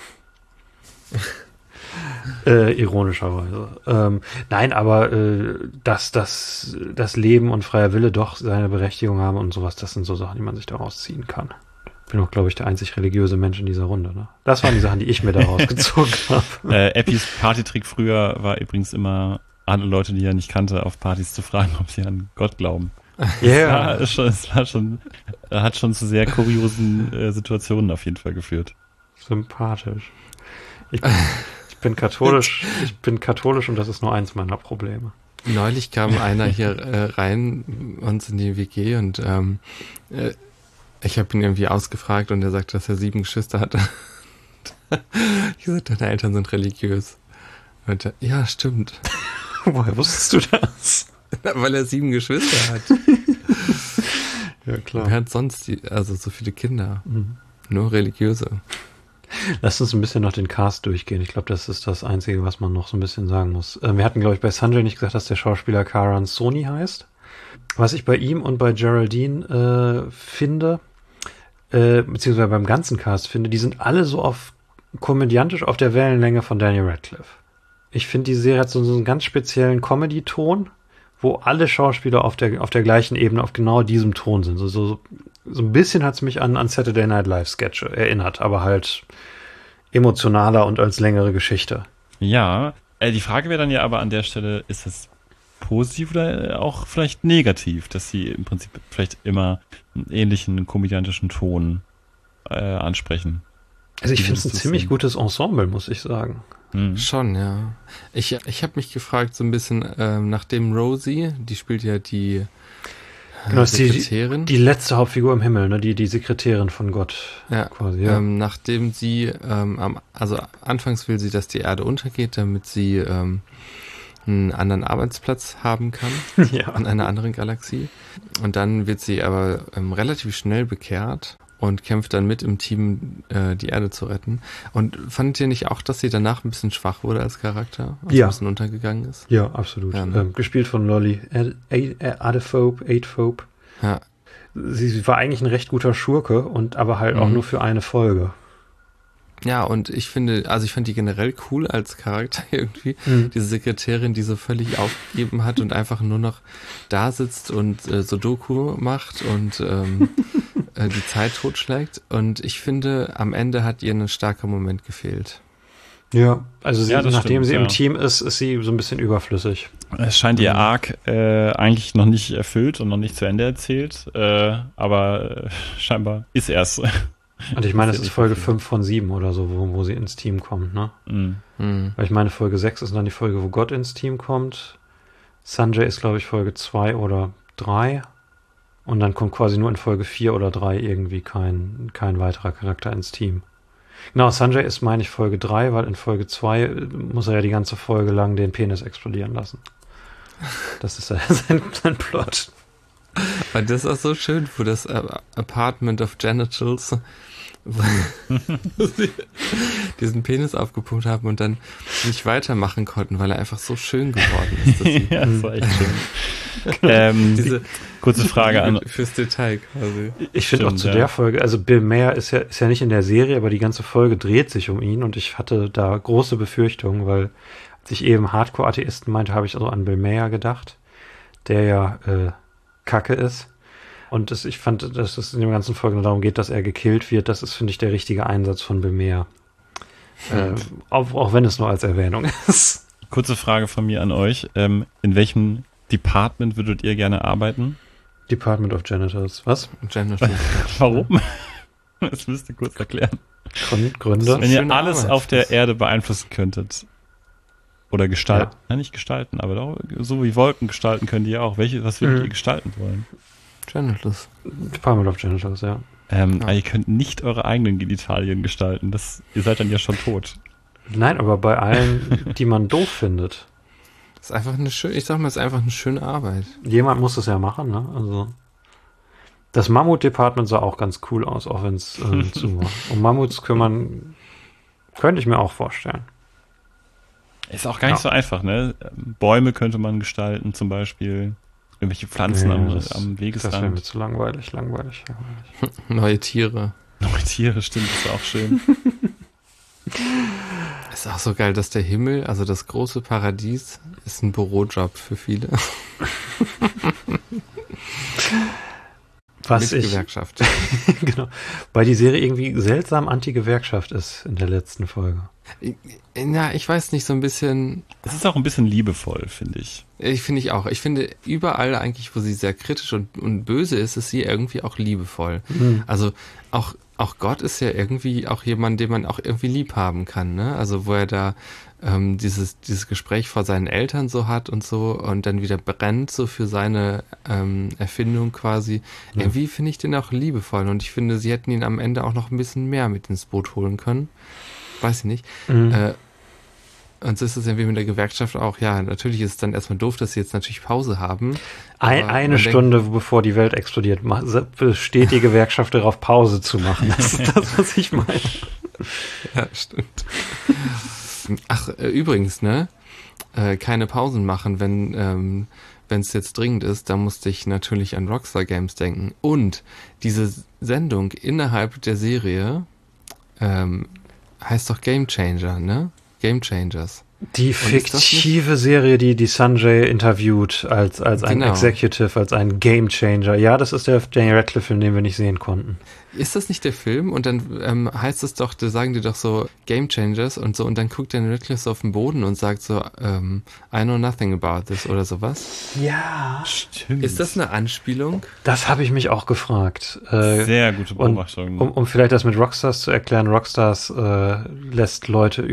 Ironischerweise. Nein, aber dass das Leben und freier Wille doch seine Berechtigung haben und sowas, das sind so Sachen, die man sich daraus ziehen kann. Ich bin auch, glaube ich, der einzig religiöse Mensch in dieser Runde. Ne? Das waren die Sachen, die ich mir daraus gezogen habe. Eppis Partytrick früher war übrigens immer, alle Leute, die er nicht kannte, auf Partys zu fragen, ob sie an Gott glauben. Ja. Hat schon zu sehr kuriosen Situationen auf jeden Fall geführt. Sympathisch. Ich bin katholisch und das ist nur eins meiner Probleme. Neulich kam einer hier rein, uns in die WG und ich habe ihn irgendwie ausgefragt und er sagte, dass er 7 Geschwister hatte. Ich sagte, deine Eltern sind religiös. Und er, ja, stimmt. Woher wusstest du das? Weil er 7 Geschwister hat. Ja, klar. Wer hat sonst so viele Kinder? Nur religiöse. Lass uns ein bisschen noch den Cast durchgehen. Ich glaube, das ist das Einzige, was man noch so ein bisschen sagen muss. Wir hatten, glaube ich, bei Sanjay nicht gesagt, dass der Schauspieler Karan Soni heißt. Was ich bei ihm und bei Geraldine finde, beziehungsweise beim ganzen Cast finde, die sind alle so komödiantisch auf der Wellenlänge von Daniel Radcliffe. Ich finde, die Serie hat so einen ganz speziellen Comedy-Ton, wo alle Schauspieler auf der gleichen Ebene, auf genau diesem Ton sind. So ein bisschen hat es mich an Saturday Night Live Sketche erinnert, aber halt emotionaler und als längere Geschichte. Ja, die Frage wäre dann ja aber an der Stelle, ist es positiv oder auch vielleicht negativ, dass sie im Prinzip vielleicht immer einen ähnlichen komödiantischen Ton ansprechen? Also ich finde es ein ziemlich gutes Ensemble, muss ich sagen. Schon, ja. Ich habe mich gefragt so ein bisschen, nachdem Rosie, die spielt ja die Genau, ist Sekretärin. die letzte Hauptfigur im Himmel, ne? Die Sekretärin von Gott. Ja, quasi, ja. Nachdem sie, also anfangs will sie, dass die Erde untergeht, damit sie einen anderen Arbeitsplatz haben kann Ja. in einer anderen Galaxie. Und dann wird sie aber relativ schnell bekehrt und kämpft dann mit im Team, die Erde zu retten. Und fandet ihr nicht auch, dass sie danach ein bisschen schwach wurde als Charakter? Also Ja. ein bisschen untergegangen ist? Ja, absolut. Ja, ne? Gespielt von Lolly Adephobe. Ja. Sie war eigentlich ein recht guter Schurke und aber halt auch nur für eine Folge. Ja, und ich fand die generell cool als Charakter irgendwie. Diese Sekretärin, die so völlig aufgegeben hat und einfach nur noch da sitzt und Sudoku macht und die Zeit totschlägt. Und ich finde, am Ende hat ihr ein starker Moment gefehlt. Ja, also nachdem stimmt, sie ja. im Team ist sie so ein bisschen überflüssig. Es scheint ihr Arc eigentlich noch nicht erfüllt und noch nicht zu Ende erzählt, aber scheinbar ist er es. Und ich meine, Das das ist ist Folge nicht 5 von 7 oder so, wo sie ins Team kommt, ne? Mhm. Weil ich meine, Folge 6 ist dann die Folge, wo Gott ins Team kommt. Sanjay ist, glaube ich, Folge 2 oder 3. Und dann kommt quasi nur in Folge 4 oder 3 irgendwie kein weiterer Charakter ins Team. Genau, Sanjay ist, meine ich, Folge 3, weil in Folge 2 muss er ja die ganze Folge lang den Penis explodieren lassen. Das ist ja sein Plot. Und das ist auch so schön, wo das Apartment of Genitals wo sie diesen Penis aufgepumpt haben und dann nicht weitermachen konnten, weil er einfach so schön geworden ist. Dass sie Ja, das war echt schön. diese Kurze Frage an. fürs Detail quasi. Ich finde auch Stimmt, zu ja. der Folge, also Bill Maher ist ja nicht in der Serie, aber die ganze Folge dreht sich um ihn und ich hatte da große Befürchtungen, weil als ich eben Hardcore-Atheisten meinte, habe ich also an Bill Maher gedacht, der ja Kacke ist. Und ich fand, dass es in der ganzen Folge nur darum geht, dass er gekillt wird. Das ist, finde ich, der richtige Einsatz von Bill Maher. Auch wenn es nur als Erwähnung ist. Kurze Frage von mir an euch. In welchem Department würdet ihr gerne arbeiten? Department of Genitals. Was? Genitals. Warum? Das müsst ihr kurz erklären. Gründe? Wenn ihr Schöne alles Arbeit. auf der Erde beeinflussen könntet. Oder gestalten. Ja. Nein, nicht gestalten, aber doch, so wie Wolken gestalten könnt ihr auch. Was würdet ihr gestalten wollen? Genitals. Department of Genitals, ja. Aber ihr könnt nicht eure eigenen Genitalien gestalten. Ihr seid dann ja schon tot. Nein, aber bei allen, die man doof findet. Das ist einfach ich sag mal, es ist einfach eine schöne Arbeit. Jemand muss es ja machen, ne? Also das Mammut-Department sah auch ganz cool aus, auch wenn es zu war. Um Mammuts kümmern könnte ich mir auch vorstellen. Ist auch gar nicht so einfach, ne? Bäume könnte man gestalten zum Beispiel. Irgendwelche Pflanzen Nee, am das wäre mir Wegesrand. zu langweilig. Neue Tiere. Neue Tiere, stimmt, ist auch schön. Ist auch so geil, dass der Himmel, also das große Paradies, ist ein Bürojob für viele. Was Mit ich, Gewerkschaft. genau, weil die Serie irgendwie seltsam anti-Gewerkschaft ist in der letzten Folge. Na, ich weiß nicht, so ein bisschen, Es ist auch ein bisschen liebevoll, finde ich. finde ich auch. Ich finde überall eigentlich, wo sie sehr kritisch und böse ist sie irgendwie auch liebevoll. Also auch Gott ist ja irgendwie auch jemand, den man auch irgendwie lieb haben kann, ne? Also wo er da dieses Gespräch vor seinen Eltern so hat und so und dann wieder brennt so für seine Erfindung quasi. Ja. Irgendwie finde ich den auch liebevoll und ich finde, sie hätten ihn am Ende auch noch ein bisschen mehr mit ins Boot holen können. Weiß ich nicht. Und so ist es irgendwie mit der Gewerkschaft auch. Ja, natürlich ist es dann erstmal doof, dass sie jetzt natürlich Pause haben. Eine Stunde bevor die Welt explodiert, besteht die Gewerkschaft darauf, Pause zu machen. Das ist das, was ich meine. Ja, stimmt. Ach, übrigens, ne? Keine Pausen machen, wenn es jetzt dringend ist. Da musste ich natürlich an Rockstar Games denken. Und diese Sendung innerhalb der Serie heißt doch Game Changer, ne? Game Changers. Die fiktive Serie, die Sanjay interviewt als ein Genau. Executive, als ein Game Changer. Ja, das ist der Daniel Radcliffe-Film, den wir nicht sehen konnten. Ist das nicht der Film? Und dann heißt es doch, da sagen die doch so Game Changers und so und dann guckt Daniel Radcliffe so auf den Boden und sagt so, I know nothing about this oder sowas. Ja. Stimmt. Ist das eine Anspielung? Das habe ich mich auch gefragt. Sehr gute Beobachtung. Um vielleicht das mit Rockstars zu erklären, Rockstars lässt Leute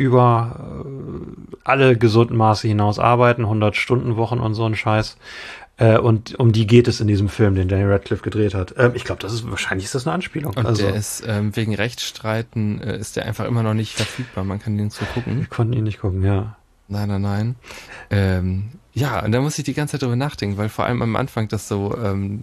über alle gesunden Maße hinaus arbeiten, 100-Stunden-Wochen und so ein Scheiß. Und um die geht es in diesem Film, den Daniel Radcliffe gedreht hat. Ich glaube, wahrscheinlich ist das eine Anspielung. Und der ist wegen Rechtsstreiten ist der einfach immer noch nicht verfügbar. Man kann den so gucken. Wir konnten ihn nicht gucken, ja. Nein. Ja, und da muss ich die ganze Zeit drüber nachdenken, weil vor allem am Anfang das so,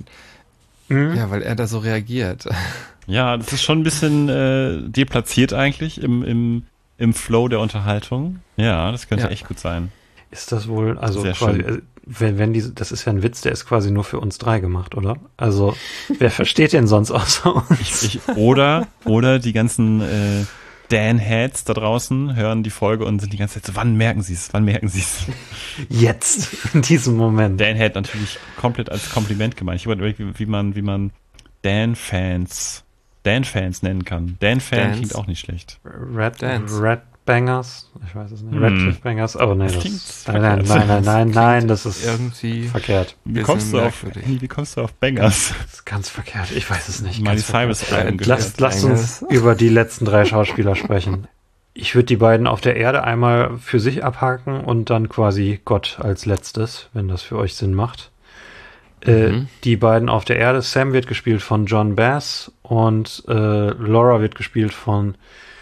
ja, weil er da so reagiert. Ja, das ist schon ein bisschen deplatziert eigentlich im Flow der Unterhaltung. Ja, das könnte echt gut sein. Ist das wohl, also Sehr quasi, schön. wenn das ist ja ein Witz, der ist quasi nur für uns 3 gemacht, oder? Also, wer versteht den sonst außer uns? Oder die ganzen Dan-Heads da draußen hören die Folge und sind die ganze Zeit so, wann merken sie es? Jetzt, in diesem Moment. Dan-Head natürlich komplett als Kompliment gemeint. Ich habe überlegt, wie man Dan-Fans nennen kann. Dan-Fan klingt auch nicht schlecht. Red Bangers? Ich weiß es nicht. Radcliffe Bangers? Aber nee, das nein, das ist irgendwie verkehrt. Wie kommst du auf Bangers? Das ist ganz verkehrt. Ich weiß es nicht. Miley Cyrus Lasst uns über die letzten 3 Schauspieler sprechen. Ich würde die beiden auf der Erde einmal für sich abhaken und dann quasi Gott als letztes, wenn das für euch Sinn macht. Die beiden auf der Erde, Sam wird gespielt von John Bass und Laura wird gespielt von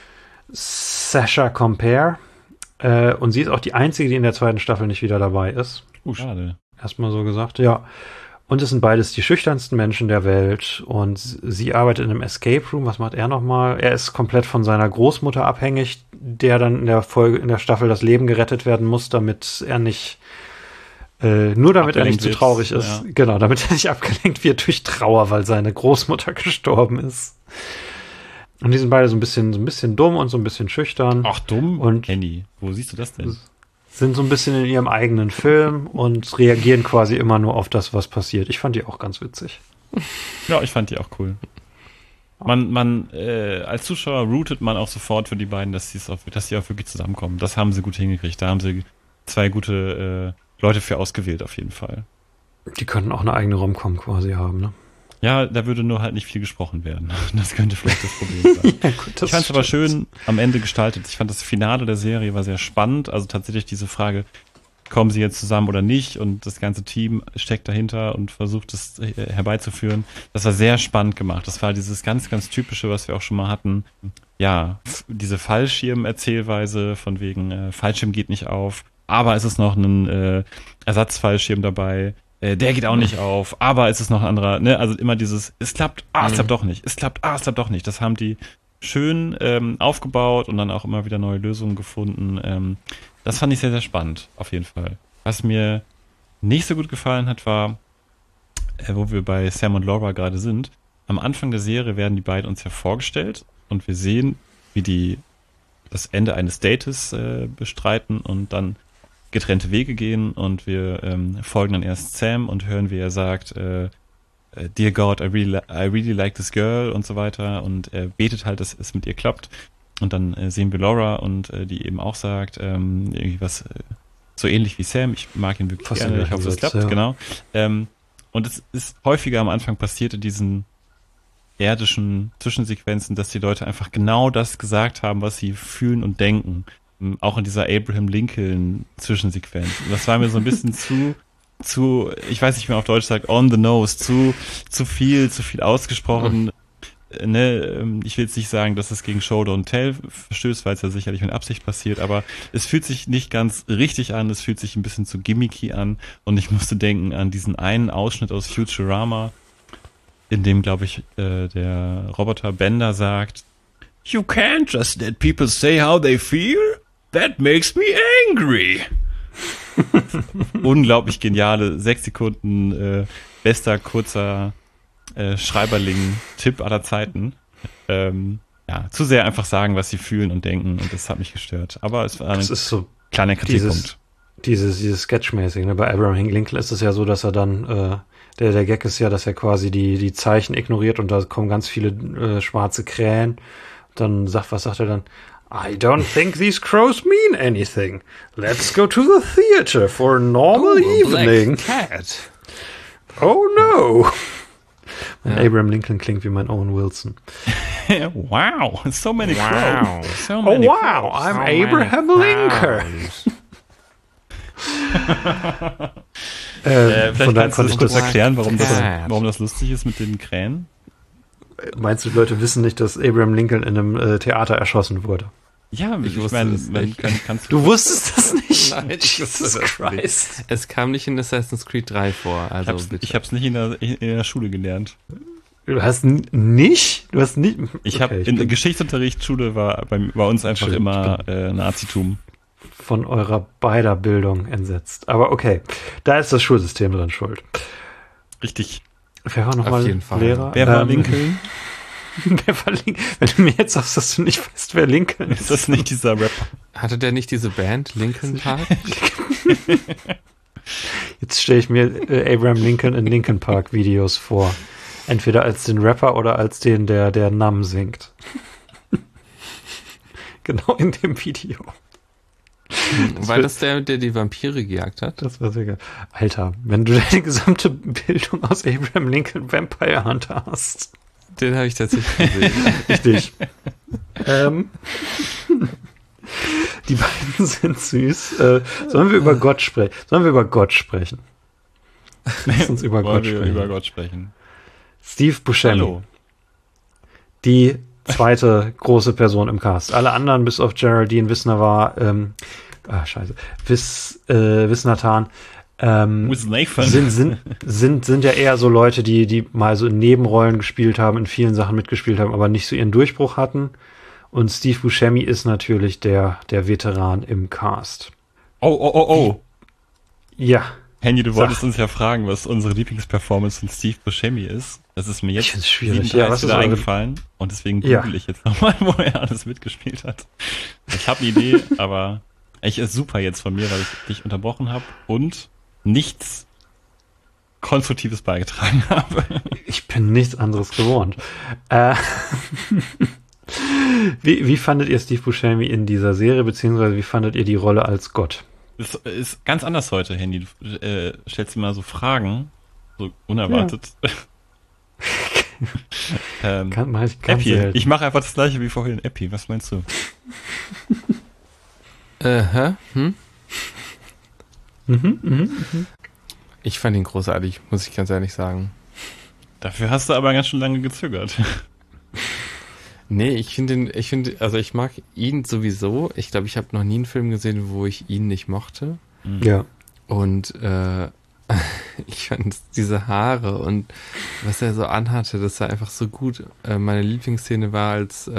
Sasha Compare. Und sie ist auch die einzige, die in der 2. Staffel nicht wieder dabei ist. Schade. Erstmal so gesagt, ja. Und es sind beides die schüchternsten Menschen der Welt. Und sie arbeitet in einem Escape Room. Was macht er nochmal? Er ist komplett von seiner Großmutter abhängig, der dann in der Staffel das Leben gerettet werden muss, damit er nicht damit er nicht zu traurig ist. Ja. Genau, damit er nicht abgelenkt wird durch Trauer, weil seine Großmutter gestorben ist. Und die sind beide so ein bisschen dumm und so ein bisschen schüchtern. Ach, dumm? Und Andy, wo siehst du das denn? Sind so ein bisschen in ihrem eigenen Film und reagieren quasi immer nur auf das, was passiert. Ich fand die auch ganz witzig. Ja, ich fand die auch cool. Man als Zuschauer rootet man auch sofort für die beiden, dass sie auch wirklich zusammenkommen. Das haben sie gut hingekriegt. Da haben sie 2 gute Leute für ausgewählt, auf jeden Fall. Die könnten auch eine eigene Rom-Com quasi haben, ne? Ja, da würde nur halt nicht viel gesprochen werden. Das könnte vielleicht das Problem sein. Ja, gut, ich fand es aber schön am Ende gestaltet. Ich fand das Finale der Serie war sehr spannend. Also tatsächlich diese Frage, kommen sie jetzt zusammen oder nicht? Und das ganze Team steckt dahinter und versucht es herbeizuführen. Das war sehr spannend gemacht. Das war dieses ganz, ganz typische, was wir auch schon mal hatten. Ja, diese Fallschirm-Erzählweise von wegen Fallschirm geht nicht auf. Aber es ist noch ein Ersatzfallschirm dabei. Der geht auch nicht auf, aber es ist noch ein anderer, ne? Also immer dieses, es klappt, es klappt doch nicht, es klappt doch nicht. Das haben die schön aufgebaut und dann auch immer wieder neue Lösungen gefunden. Das fand ich sehr, sehr spannend, auf jeden Fall. Was mir nicht so gut gefallen hat, war, wo wir bei Sam und Laura gerade sind. Am Anfang der Serie werden die beiden uns ja vorgestellt und wir sehen, wie die das Ende eines Dates bestreiten und dann getrennte Wege gehen und wir folgen dann erst Sam und hören, wie er sagt, Dear God, I really like this girl und so weiter und er betet halt, dass es mit ihr klappt und dann sehen wir Laura und die eben auch sagt, irgendwie was so ähnlich wie Sam, ich mag ihn wirklich gerne, ich hoffe, es klappt, ja. Genau. Und es ist häufiger am Anfang passiert in diesen erdischen Zwischensequenzen, dass die Leute einfach genau das gesagt haben, was sie fühlen und denken. Auch in dieser Abraham Lincoln Zwischensequenz. Das war mir so ein bisschen zu, ich weiß nicht, wie man auf Deutsch sagt, on the nose, zu viel ausgesprochen. Ne, ich will jetzt nicht sagen, dass es gegen Show Don't Tell verstößt, weil es ja sicherlich mit Absicht passiert, aber es fühlt sich nicht ganz richtig an, es fühlt sich ein bisschen zu gimmicky an und ich musste denken an diesen einen Ausschnitt aus Futurama, in dem, glaube ich, der Roboter Bender sagt, You can't just let people say how they feel. That makes me angry. Unglaublich geniale 6 Sekunden bester kurzer Schreiberling-Tipp aller Zeiten. Ja, zu sehr einfach sagen, was sie fühlen und denken und das hat mich gestört. Aber es war ein kleiner Kritikpunkt. Dieses Sketchmäßig, ne? Bei Abraham Lincoln ist es ja so, dass er dann der Gag ist ja, dass er quasi die Zeichen ignoriert und da kommen ganz viele schwarze Krähen. Dann was sagt er dann? I don't think these crows mean anything. Let's go to the theater for a normal evening. Black cat. Oh no. Ja. Abraham Lincoln klingt wie mein Owen Wilson. Wow, so many crows. So many wow, crows. I'm Abraham Lincoln. Vielleicht von daher kannst du konnte uns ich kurz das. erklären, warum Ja. das lustig ist mit den Krähen? Meinst du, die Leute wissen nicht, dass Abraham Lincoln in einem Theater erschossen wurde? Ja, Ich wusste es nicht. kannst Du wusstest das nicht? Nein, ich wusste Jesus das Christ. Es kam nicht in Assassin's Creed 3 vor, also bitte. ich hab's nicht in der Schule gelernt. Du hast nicht? Du hast nicht? Ich habe Okay, in bin Geschichtsunterricht, Schule war bei uns einfach Schön, immer Nazitum. von eurer beider Bildung entsetzt. Aber okay, da ist das Schulsystem dran schuld. Richtig. Wer war nochmal jeden Fall. Lehrer? Wer war Lincoln? Wer war Lincoln? Wenn du mir jetzt sagst, dass du nicht weißt, wer Lincoln Ist ist. das nicht dieser Rapper? Hatte der nicht diese Band, Linkin Park? Jetzt stelle ich mir Abraham Lincoln in Linkin Park Videos vor. Entweder als den Rapper oder als den, der Nam singt. Genau in dem Video. War das der die Vampire gejagt hat? Das war sehr geil. Alter, wenn du deine gesamte Bildung aus Abraham Lincoln Vampire Hunter hast. Den habe ich tatsächlich gesehen. Richtig. Die beiden sind süß. Sollen wir über Gott sprechen? Lass uns über Wollen Gott wir sprechen. über Gott sprechen. Steve Buscemi. Hallo. Die zweite große Person im Cast. Alle anderen, bis auf Geraldine Wisner Wisnatan, With Nathan. sind ja eher so Leute, die mal so in Nebenrollen gespielt haben, in vielen Sachen mitgespielt haben, aber nicht so ihren Durchbruch hatten. Und Steve Buscemi ist natürlich der Veteran im Cast. Oh. Ja. Henny, du Sag. wolltest uns ja fragen, was unsere Lieblingsperformance von Steve Buscemi ist. Das ist mir Ich jetzt find's schwierig. 7:30 Ja, was ist wieder eure- eingefallen und deswegen Ja. google ich jetzt nochmal, wo er alles mitgespielt hat. Ich habe eine Idee, aber echt ist super jetzt von mir, weil ich dich unterbrochen habe und nichts Konstruktives beigetragen habe. Ich bin nichts anderes gewohnt. Wie fandet ihr Steve Buscemi in dieser Serie, beziehungsweise wie fandet ihr die Rolle als Gott? Das ist ganz anders heute, Handy. Du stellst dir mal so Fragen, so unerwartet. Mach ich ganz Epi, selten. ich mache einfach das gleiche wie vorhin. Epi, was meinst du? Ich fand ihn großartig, muss ich ganz ehrlich sagen. Dafür hast du aber ganz schön lange gezögert. Nee, ich mag ihn sowieso. Ich glaube, ich habe noch nie einen Film gesehen, wo ich ihn nicht mochte. Ja. Und ich fand diese Haare und was er so anhatte, das war einfach so gut. Meine Lieblingsszene war,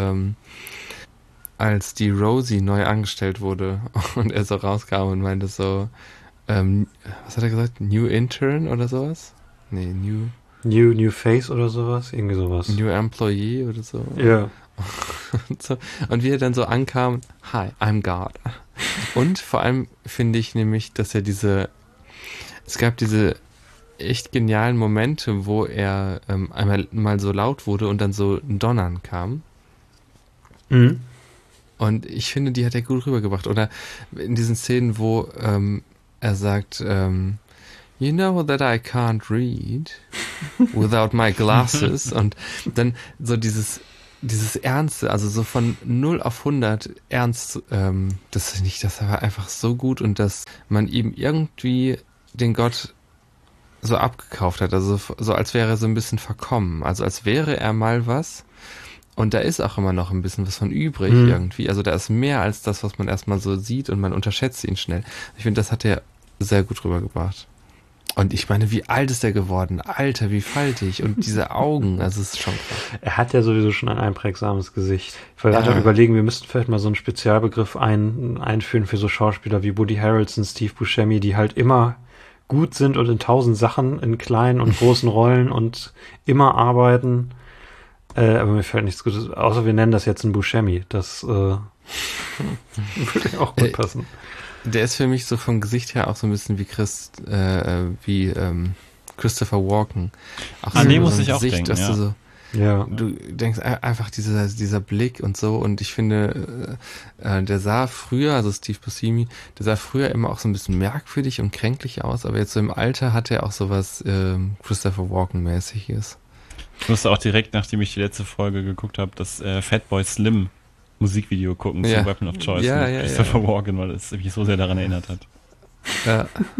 als die Rosie neu angestellt wurde und er so rauskam und meinte so, was hat er gesagt? New Intern oder sowas? Nee, New Face oder sowas? Irgendwie sowas. New Employee oder so. Ja. Und, so. Und wie er dann so ankam, hi, I'm God. Und vor allem finde ich nämlich, dass er es gab diese echt genialen Momente, wo er einmal mal so laut wurde und dann so ein Donnern kam. Mhm. Und ich finde, die hat er gut rübergebracht. Oder in diesen Szenen, wo er sagt, you know that I can't read without my glasses. Und dann so dieses Ernste, also so von 0 auf 100 ernst, das war einfach so gut und dass man ihm irgendwie den Gott so abgekauft hat, also so als wäre er so ein bisschen verkommen, also als wäre er mal was und da ist auch immer noch ein bisschen was von übrig irgendwie, also da ist mehr als das, was man erstmal so sieht und man unterschätzt ihn schnell. Ich finde, das hat er sehr gut rübergebracht. Und ich meine, wie alt ist er geworden? Alter, wie faltig. Und diese Augen, also es ist schon krass. Er hat ja sowieso schon ein einprägsames Gesicht. Ich wollte gerade überlegen, wir müssten vielleicht mal so einen Spezialbegriff einführen für so Schauspieler wie Woody Harrelson, Steve Buscemi, die halt immer gut sind und in 1000 Sachen, in kleinen und großen Rollen und immer arbeiten. Aber mir fällt nichts Gutes, außer wir nennen das jetzt ein Buscemi. Das würde auch gut passen. Der ist für mich so vom Gesicht her auch so ein bisschen wie Christopher Walken. Auch An so den so muss ein ich auch denken, dass ja. du so, Ja. du denkst einfach dieser Blick und so und ich finde, der sah früher, also Steve Buscemi, der sah früher immer auch so ein bisschen merkwürdig und kränklich aus, aber jetzt so im Alter hat er auch sowas Christopher Walken-mäßiges. Ich musste auch direkt, nachdem ich die letzte Folge geguckt habe, das Fatboy Slim Musikvideo gucken zu Weapon of Choice mit Christopher Walken, weil es mich so sehr daran erinnert hat. Ja.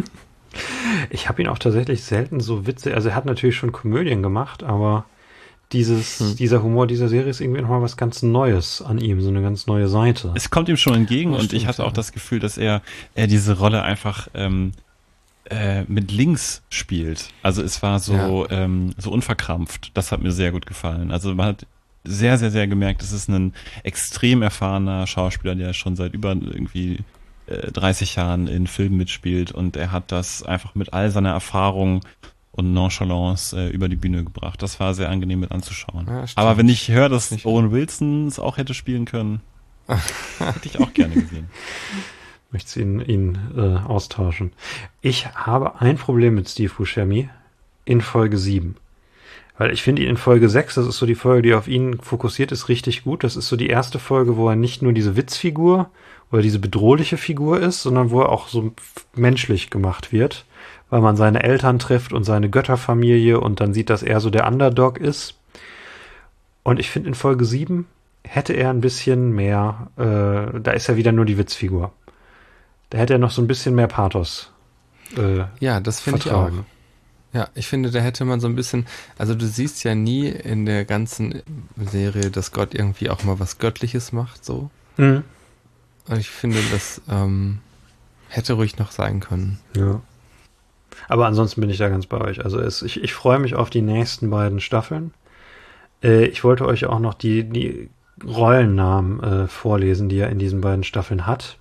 Ich habe ihn auch tatsächlich selten so witzig, also er hat natürlich schon Komödien gemacht, aber dieser Humor dieser Serie ist irgendwie nochmal was ganz Neues an ihm, so eine ganz neue Seite. Es kommt ihm schon entgegen Das und ich stimmt, hatte auch ja. das Gefühl, dass er diese Rolle einfach mit links spielt. Also es war so so unverkrampft. Das hat mir sehr gut gefallen. Also man hat sehr, sehr, sehr gemerkt, es ist ein extrem erfahrener Schauspieler, der schon seit über irgendwie 30 Jahren in Filmen mitspielt und er hat das einfach mit all seiner Erfahrung und Nonchalance über die Bühne gebracht. Das war sehr angenehm mit anzuschauen. Ja, stimmt. Aber wenn ich höre, dass Nicht- Owen Wilson es auch hätte spielen können, hätte ich auch gerne gesehen. Möchte ihn austauschen. Ich habe ein Problem mit Steve Buscemi in Folge 7. Weil ich finde ihn in Folge 6, das ist so die Folge, die auf ihn fokussiert ist, richtig gut. Das ist so die erste Folge, wo er nicht nur diese Witzfigur oder diese bedrohliche Figur ist, sondern wo er auch so menschlich gemacht wird, weil man seine Eltern trifft und seine Götterfamilie und dann sieht, dass er so der Underdog ist. Und ich finde in Folge 7 hätte er ein bisschen mehr, da ist er wieder nur die Witzfigur. Da hätte er noch so ein bisschen mehr Pathos Ja, das finde ich auch. vertragen. Ja, ich finde, da hätte man so ein bisschen, also du siehst ja nie in der ganzen Serie, dass Gott irgendwie auch mal was Göttliches macht, so. Mhm. Und ich finde, das hätte ruhig noch sein können. Ja. Aber ansonsten bin ich da ganz bei euch. Also ich freue mich auf die nächsten beiden Staffeln. Ich wollte euch auch noch die Rollennamen vorlesen, die er in diesen beiden Staffeln hat.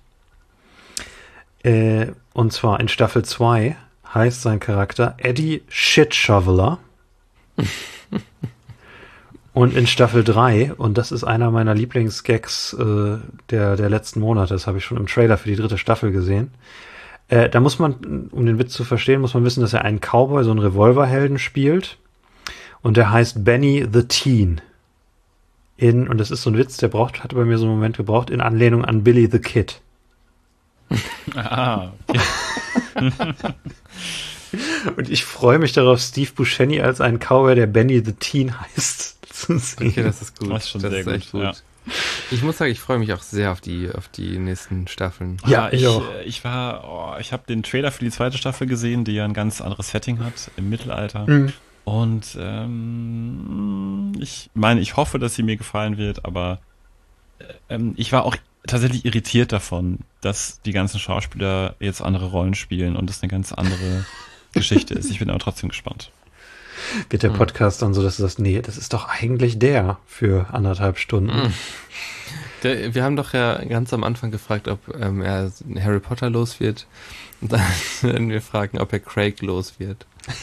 Und zwar in Staffel 2 heißt sein Charakter Eddie Shitshoveler. Und in Staffel 3, und das ist einer meiner Lieblingsgags der letzten Monate, das habe ich schon im Trailer für die 3. Staffel gesehen. Da muss man, um den Witz zu verstehen, muss man wissen, dass er einen Cowboy, so einen Revolverhelden spielt. Und der heißt Benny the Teen. Und das ist so ein Witz, der hatte bei mir so einen Moment gebraucht, in Anlehnung an Billy the Kid. Ah, Und ich freue mich darauf, Steve Buscemi als einen Cowboy, der Benny the Teen heißt, zu sehen. Okay, das ist gut. Das ist schon sehr gut, echt ja. Ich muss sagen, ich freue mich auch sehr auf die nächsten Staffeln. Ja, ich auch. Ich habe den Trailer für die 2. Staffel gesehen, die ja ein ganz anderes Setting hat, im Mittelalter. Mhm. Und ich meine, ich hoffe, dass sie mir gefallen wird, aber ich war auch tatsächlich irritiert davon, dass die ganzen Schauspieler jetzt andere Rollen spielen und das eine ganz andere Geschichte ist. Ich bin aber trotzdem gespannt. Wird der Podcast dann so, dass du sagst, nee, das ist doch eigentlich der für 1,5 Stunden. Wir haben doch ja ganz am Anfang gefragt, ob er Harry Potter los wird. Und dann werden wir fragen, ob er Craig los wird.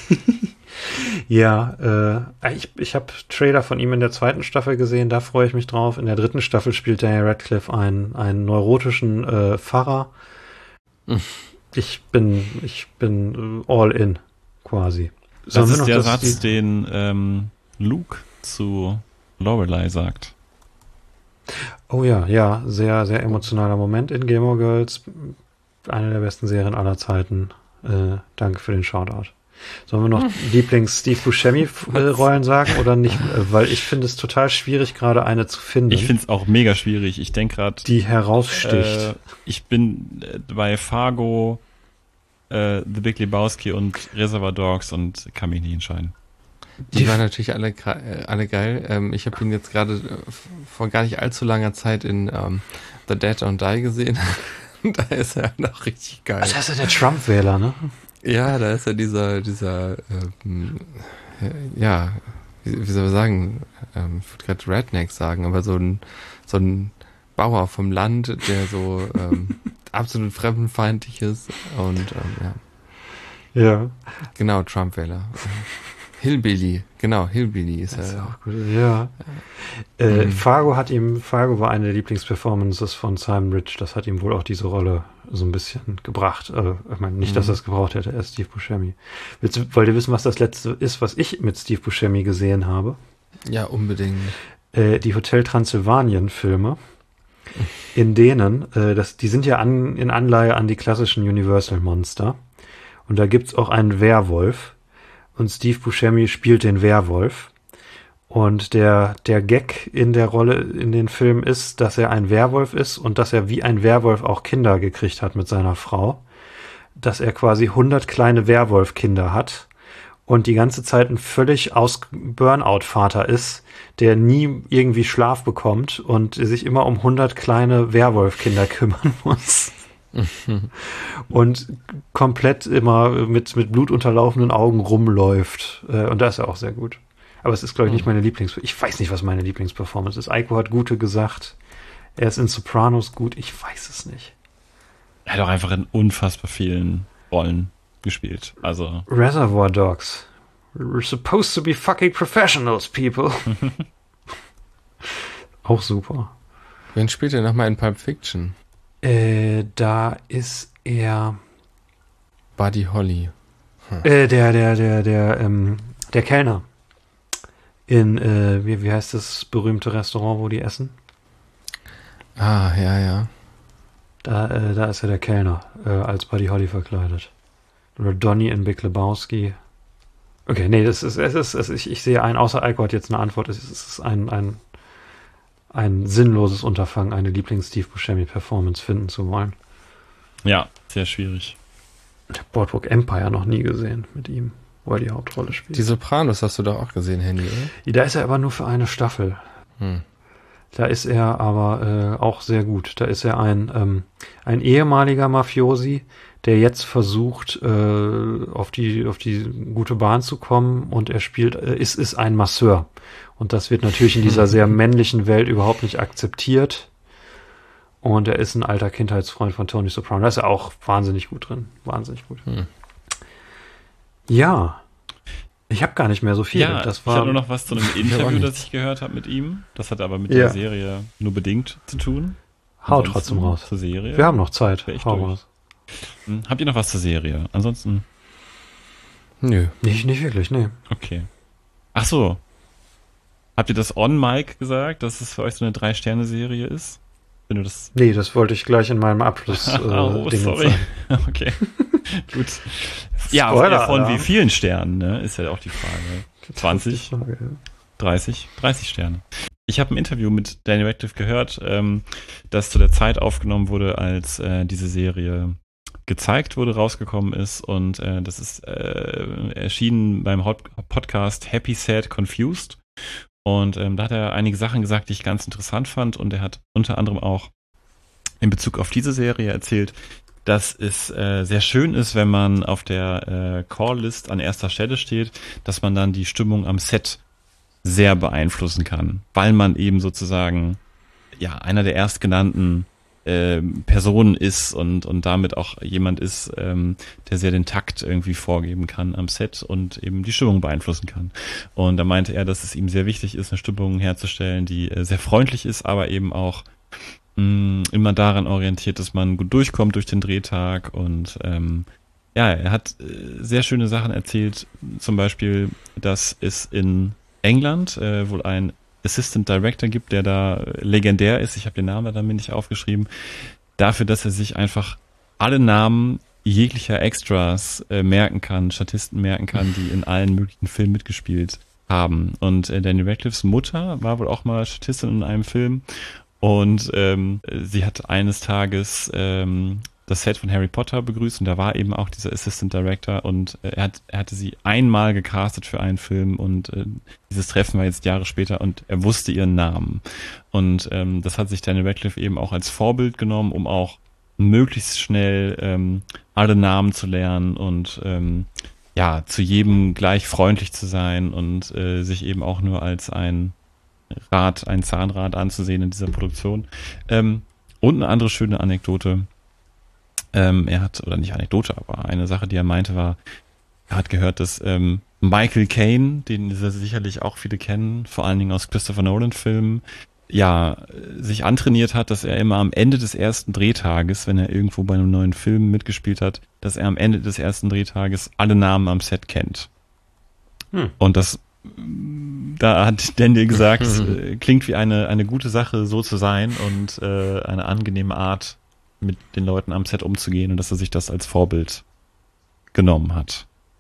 Ja, ich habe Trailer von ihm in der 2. Staffel gesehen, da freue ich mich drauf. In der 3. Staffel spielt Daniel Radcliffe einen neurotischen Pfarrer. Ich bin all in, quasi. Das ist der Satz, Satz, den Luke zu Lorelei sagt. Oh ja, sehr, sehr emotionaler Moment in Gilmore Girls. Eine der besten Serien aller Zeiten. Danke für den Shoutout. Sollen wir noch Lieblings-Steve Buscemi-Rollen sagen oder nicht? Weil ich finde es total schwierig, gerade eine zu finden, Ich finde es auch mega schwierig. Ich denke gerade, die heraussticht. ich bin bei Fargo, The Big Lebowski und Reservoir Dogs und kann mich nicht entscheiden. Die waren natürlich alle geil. Ich habe ihn jetzt gerade vor gar nicht allzu langer Zeit in The Dead Don't Die gesehen. Da ist er noch richtig geil. Das ist ja der Trump-Wähler, ne? Ja, da ist ja dieser ja, wie soll man sagen, ich würde gerade Redneck sagen, aber so ein Bauer vom Land, der so absolut fremdenfeindlich ist und Ja. genau, Trump-Wähler. Hillbilly ist Das ist er. auch gut. Ja. Fargo war eine der Lieblingsperformances von Simon Rich. Das hat ihm wohl auch diese Rolle so ein bisschen gebracht. Ich meine, nicht, dass er es gebraucht hätte, er ist Steve Buscemi. Wollt ihr wissen, was das letzte ist, was ich mit Steve Buscemi gesehen habe? Ja, unbedingt. Die Hotel Transylvanien-Filme, in denen, die sind ja in Anleihe an die klassischen Universal-Monster. Und da gibt's auch einen Werwolf. Und Steve Buscemi spielt den Werwolf. Und der Gag in der Rolle in den Filmen ist, dass er ein Werwolf ist und dass er wie ein Werwolf auch Kinder gekriegt hat mit seiner Frau. dass er quasi 100 kleine Werwolf-Kinder hat und die ganze Zeit ein völlig aus Burnout-Vater ist, der nie irgendwie Schlaf bekommt und sich immer um 100 kleine Werwolf-Kinder kümmern muss. Und komplett immer mit blutunterlaufenden Augen rumläuft. Und da ist er auch sehr gut. Aber es ist, glaube ich, nicht meine Ich weiß nicht, was meine Lieblingsperformance ist. Eiko hat gute gesagt. Er ist in Sopranos gut. Ich weiß es nicht. Er hat auch einfach in unfassbar vielen Rollen gespielt. Also Reservoir Dogs. We're supposed to be fucking professionals, people. Auch super. Wen spielt er nochmal in Pulp Fiction? Da ist er Buddy Holly. der Kellner. In, wie heißt das berühmte Restaurant, wo die essen? Ah, ja. Da ist er der Kellner, als Buddy Holly verkleidet. Oder Donnie in Big Lebowski. Okay, nee, ich sehe ein, außer Eiko hat jetzt eine Antwort, es ist ein sinnloses Unterfangen, eine Lieblings-Steve Buscemi-Performance finden zu wollen. ja, sehr schwierig. Ich habe Boardwalk Empire noch nie gesehen mit ihm, wo er die Hauptrolle spielt. Die Sopranos hast du doch auch gesehen, Handy, oder? Da ist er aber nur für eine Staffel. Da ist er aber auch sehr gut. Da ist er ein ehemaliger Mafiosi, der jetzt versucht, auf die gute Bahn zu kommen, und er ist ein Masseur. Und das wird natürlich in dieser sehr männlichen Welt überhaupt nicht akzeptiert. Und er ist ein alter Kindheitsfreund von Tony Soprano. Da ist er auch wahnsinnig gut drin. Wahnsinnig gut. Ja. Ich habe gar nicht mehr so viel. Ja, ich habe nur noch was zu einem Interview, das ich gehört habe mit ihm. Das hat aber mit der Serie nur bedingt zu tun. Hau trotzdem raus. Zur Serie. Wir haben noch Zeit. Hau raus. Habt ihr noch was zur Serie? Ansonsten? Nö. Nicht wirklich, nee. Okay. Ach so. Habt ihr das on-mic gesagt, dass es für euch so eine 3-Sterne-Serie ist? Wenn du das... Nee, das wollte ich gleich in meinem Abschluss Ding sorry. sagen. Okay. Gut. Ja, von wie vielen Sternen, ne? Ist ja auch die Frage. 20? Frage, ja. 30 Sterne. Ich habe ein Interview mit Daniel Radcliffe gehört, das zu der Zeit aufgenommen wurde, als diese Serie gezeigt wurde, rausgekommen ist, und das ist erschienen beim Podcast Happy, Sad, Confused, und da hat er einige Sachen gesagt, die ich ganz interessant fand, und er hat unter anderem auch in Bezug auf diese Serie erzählt, dass es sehr schön ist, wenn man auf der Call-List an erster Stelle steht, dass man dann die Stimmung am Set sehr beeinflussen kann, weil man eben sozusagen einer der erstgenannten Personen ist und damit auch jemand ist, der sehr den Takt irgendwie vorgeben kann am Set und eben die Stimmung beeinflussen kann. Und da meinte er, dass es ihm sehr wichtig ist, eine Stimmung herzustellen, die sehr freundlich ist, aber eben auch immer daran orientiert, dass man gut durchkommt durch den Drehtag. Und er hat sehr schöne Sachen erzählt, zum Beispiel, dass es in England wohl ein Assistant Director gibt, der da legendär ist. Ich habe den Namen da mir nicht aufgeschrieben. Dafür, dass er sich einfach alle Namen jeglicher Extras merken kann, Statisten merken kann, die in allen möglichen Filmen mitgespielt haben. Und Daniel Radcliffes Mutter war wohl auch mal Statistin in einem Film. Und sie hat eines Tages das Set von Harry Potter begrüßt, und da war eben auch dieser Assistant Director, und er hatte sie einmal gecastet für einen Film, und dieses Treffen war jetzt Jahre später, und er wusste ihren Namen. Und das hat sich Daniel Radcliffe eben auch als Vorbild genommen, um auch möglichst schnell alle Namen zu lernen und zu jedem gleich freundlich zu sein und sich eben auch nur als ein Zahnrad anzusehen in dieser Produktion. Und eine andere schöne Anekdote, nicht Anekdote, aber eine Sache, die er meinte, war, er hat gehört, dass Michael Caine, den sicherlich auch viele kennen, vor allen Dingen aus Christopher Nolan-Filmen, sich antrainiert hat, dass er immer am Ende des ersten Drehtages, wenn er irgendwo bei einem neuen Film mitgespielt hat, dass er am Ende des ersten Drehtages alle Namen am Set kennt. Und da hat Daniel gesagt, klingt wie eine gute Sache, so zu sein, und eine angenehme Art, mit den Leuten am Set umzugehen, und dass er sich das als Vorbild genommen hat.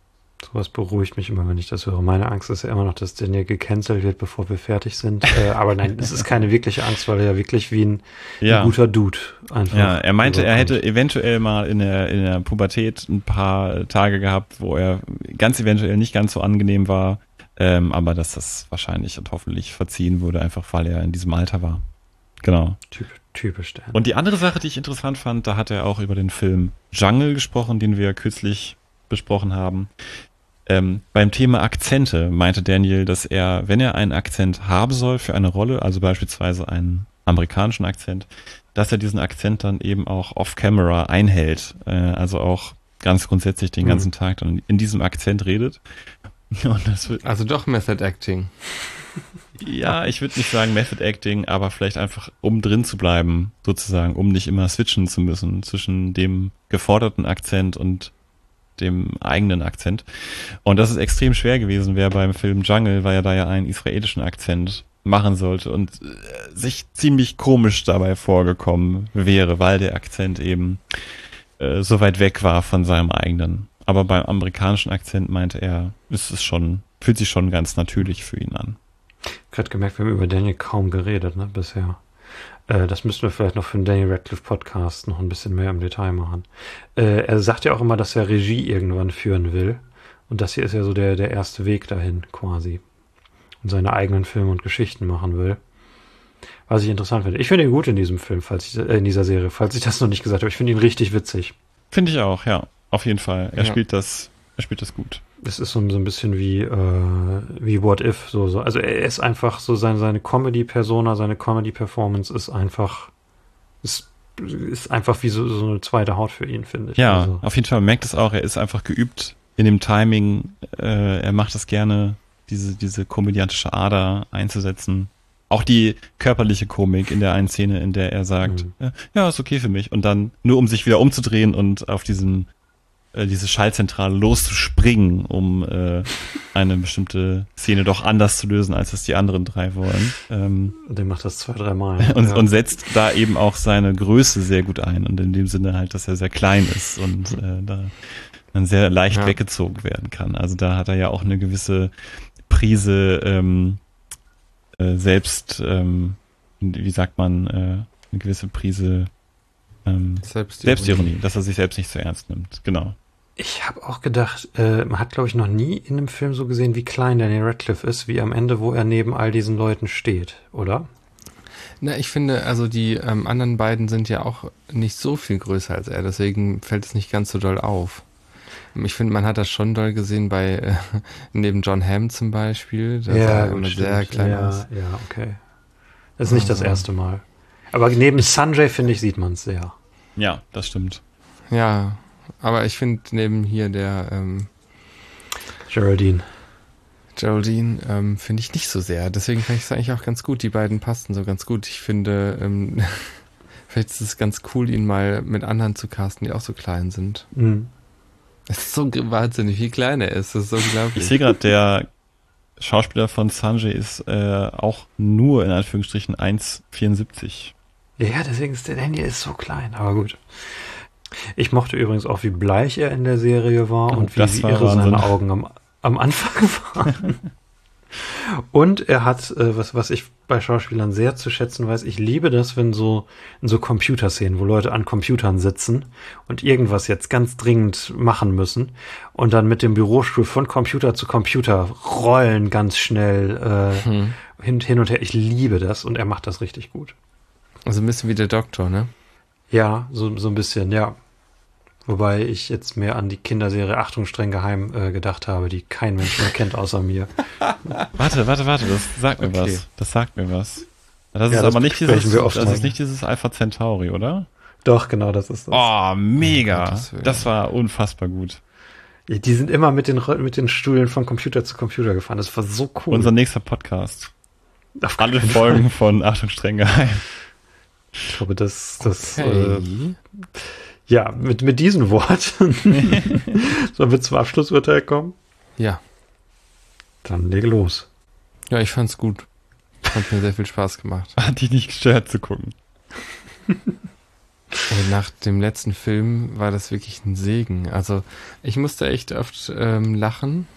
Sowas beruhigt mich immer, wenn ich das höre. Meine Angst ist ja immer noch, dass Daniel gecancelt wird, bevor wir fertig sind. Aber nein, es ist keine wirkliche Angst, weil er ja wirklich wie ein guter Dude einfach. Ja, er meinte, er hätte eventuell mal in der Pubertät ein paar Tage gehabt, wo er ganz eventuell nicht ganz so angenehm war, aber dass das wahrscheinlich und hoffentlich verziehen wurde, einfach weil er in diesem Alter war. Genau. Typisch Dan. Und die andere Sache, die ich interessant fand, da hat er auch über den Film Jungle gesprochen, den wir kürzlich besprochen haben. Beim Thema Akzente meinte Daniel, dass er, wenn er einen Akzent haben soll für eine Rolle, also beispielsweise einen amerikanischen Akzent, dass er diesen Akzent dann eben auch off-camera einhält, also auch ganz grundsätzlich den ganzen Tag dann in diesem Akzent redet. Und das wird, Also doch Method Acting. ja, ich würde nicht sagen Method Acting, aber vielleicht einfach, um drin zu bleiben, sozusagen, um nicht immer switchen zu müssen zwischen dem geforderten Akzent und dem eigenen Akzent. Und das ist extrem schwer gewesen wäre beim Film Jungle, weil er da ja einen israelischen Akzent machen sollte und sich ziemlich komisch dabei vorgekommen wäre, weil der Akzent eben so weit weg war von seinem eigenen. Aber beim amerikanischen Akzent meinte er, fühlt sich schon ganz natürlich für ihn an. Ich habe gerade gemerkt, wir haben über Daniel kaum geredet, ne, bisher. Das müssten wir vielleicht noch für den Daniel Radcliffe Podcast noch ein bisschen mehr im Detail machen. Er sagt ja auch immer, dass er Regie irgendwann führen will. Und das hier ist ja so der erste Weg dahin quasi. Und seine eigenen Filme und Geschichten machen will. Was ich interessant finde. Ich finde ihn gut in diesem Film, in dieser Serie, falls ich das noch nicht gesagt habe. Ich finde ihn richtig witzig. Finde ich auch, ja. Auf jeden Fall. Er spielt das gut. Es ist so ein bisschen wie What If. So. Also er ist einfach so seine Comedy-Persona, seine Comedy-Performance ist einfach wie so eine zweite Haut für ihn, finde ich. Ja, also. auf jeden Fall. Man merkt es auch. Er ist einfach geübt in dem Timing. Er macht es gerne, diese komödiantische Ader einzusetzen. Auch die körperliche Komik in der einen Szene, in der er sagt, ja, ist okay für mich. Und dann nur um sich wieder umzudrehen und auf diese Schallzentrale loszuspringen, um eine bestimmte Szene doch anders zu lösen, als es die anderen drei wollen. Der macht das 2-3 Mal. Und setzt da eben auch seine Größe sehr gut ein. Und in dem Sinne halt, dass er sehr klein ist und da dann sehr leicht weggezogen werden kann. Also da hat er ja auch eine gewisse Prise wie sagt man, eine gewisse Prise Selbstironie, dass er sich selbst nicht zu ernst nimmt. Genau. Ich habe auch gedacht, man hat, glaube ich, noch nie in einem Film so gesehen, wie klein Daniel Radcliffe ist, wie am Ende, wo er neben all diesen Leuten steht, oder? Na, ich finde, also die anderen beiden sind ja auch nicht so viel größer als er, deswegen fällt es nicht ganz so doll auf. Ich finde, man hat das schon doll gesehen bei neben John Hamm zum Beispiel. Da sah er immer sehr klein aus. Ja, okay. Das ist nicht das erste Mal. Aber neben Sanjay, finde ich, sieht man es sehr. Ja, das stimmt. Ja, aber ich finde neben hier der Geraldine finde ich nicht so sehr. Deswegen fand ich es eigentlich auch ganz gut. Die beiden passten so ganz gut. Ich finde, vielleicht ist es ganz cool, ihn mal mit anderen zu casten, die auch so klein sind. Mhm. Es ist so wahnsinnig, wie klein er ist. Das ist so unglaublich. Ich sehe gerade, der Schauspieler von Sanjay ist auch nur in Anführungsstrichen 1,74. Ja, deswegen ist der Daniel so klein, aber gut. Ich mochte übrigens auch, wie bleich er in der Serie war und wie irre seine Augen am Anfang waren. Und er hat, was ich bei Schauspielern sehr zu schätzen weiß, ich liebe das, wenn so in so Computerszenen, wo Leute an Computern sitzen und irgendwas jetzt ganz dringend machen müssen und dann mit dem Bürostuhl von Computer zu Computer rollen ganz schnell hin und her. Ich liebe das und er macht das richtig gut. Also ein bisschen wie der Doktor, ne? Ja, so ein bisschen, ja. Wobei ich jetzt mehr an die Kinderserie Achtung, streng geheim gedacht habe, die kein Mensch mehr kennt außer mir. Warte, das sagt mir was. Das sagt mir was. Das ist Ja, aber nicht das nicht dieses Alpha Centauri, oder? Doch, genau, das ist das. Oh, mega. Oh, das war unfassbar gut. Ja, die sind immer mit den Stühlen von Computer zu Computer gefahren. Das war so cool. Unser nächster Podcast. Auf Alle keinen Folgen Fall. von Achtung, streng geheim. Ich glaube, das Okay. ja, mit diesen Worten sollen wir zum Abschlussurteil kommen? Ja. Dann lege los. Ja, ich fand's gut. Hat mir sehr viel Spaß gemacht. Hat dich nicht gestört zu gucken. Nach dem letzten Film war das wirklich ein Segen. Also ich musste echt oft lachen.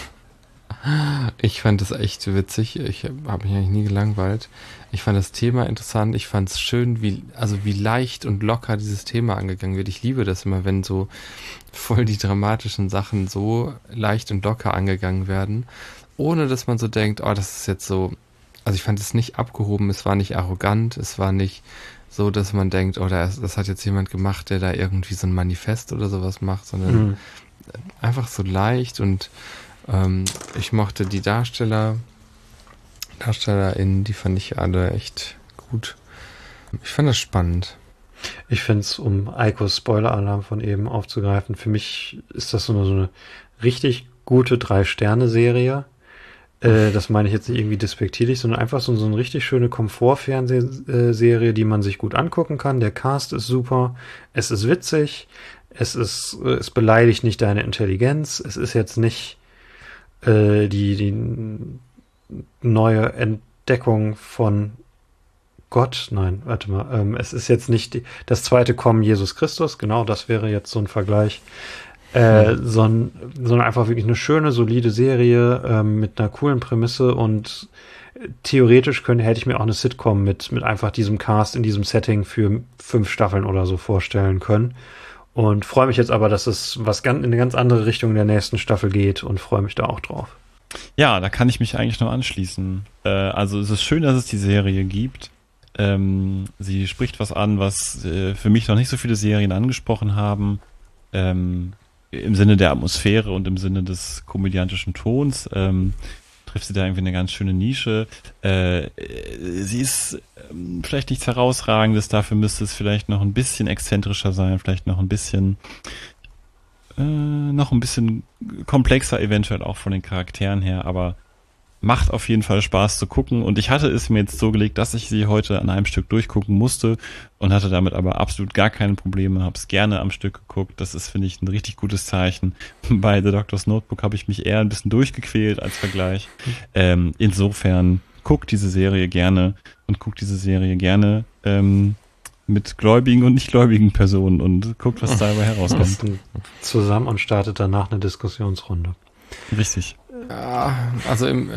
Ich fand das echt witzig. Ich habe mich eigentlich nie gelangweilt. Ich fand das Thema interessant. Ich fand es schön, wie leicht und locker dieses Thema angegangen wird. Ich liebe das immer, wenn so voll die dramatischen Sachen so leicht und locker angegangen werden, ohne dass man so denkt, oh, das ist jetzt so. Also ich fand es nicht abgehoben, es war nicht arrogant, es war nicht so, dass man denkt, oh, das hat jetzt jemand gemacht, der da irgendwie so ein Manifest oder sowas macht, sondern einfach so leicht und ich mochte die DarstellerInnen, die fand ich alle echt gut. Ich fand das spannend. Ich finde es, um Eikos Spoiler-Alarm von eben aufzugreifen, für mich ist das so eine richtig gute 3-Sterne-Serie. Das meine ich jetzt nicht irgendwie despektierlich, sondern einfach so eine richtig schöne Komfort-Fernsehserie, die man sich gut angucken kann. Der Cast ist super, es ist witzig, es beleidigt nicht deine Intelligenz, es ist jetzt nicht die neue Entdeckung von Gott, nein, warte mal, es ist jetzt nicht das zweite Kommen Jesus Christus, genau, das wäre jetzt so ein Vergleich, sondern einfach wirklich eine schöne, solide Serie mit einer coolen Prämisse und theoretisch hätte ich mir auch eine Sitcom mit einfach diesem Cast in diesem Setting für 5 Staffeln oder so vorstellen können. Und freue mich jetzt aber, dass es in eine ganz andere Richtung in der nächsten Staffel geht und freue mich da auch drauf. Ja, da kann ich mich eigentlich nur anschließen. Also es ist schön, dass es die Serie gibt. Sie spricht was an, was für mich noch nicht so viele Serien angesprochen haben. Im Sinne der Atmosphäre und im Sinne des komödiantischen Tons. Trifft sie da irgendwie eine ganz schöne Nische. Sie ist vielleicht nichts Herausragendes, dafür müsste es vielleicht noch ein bisschen exzentrischer sein, vielleicht noch ein bisschen komplexer eventuell auch von den Charakteren her, aber macht auf jeden Fall Spaß zu gucken und ich hatte es mir jetzt so gelegt, dass ich sie heute an einem Stück durchgucken musste und hatte damit aber absolut gar keine Probleme, habe es gerne am Stück geguckt. Das ist, finde ich, ein richtig gutes Zeichen. Bei The Doctor's Notebook habe ich mich eher ein bisschen durchgequält als Vergleich. Insofern guckt diese Serie gerne mit gläubigen und nicht gläubigen Personen und guckt, was dabei herauskommt. Zusammen und startet danach eine Diskussionsrunde. Richtig. Ja, also gut.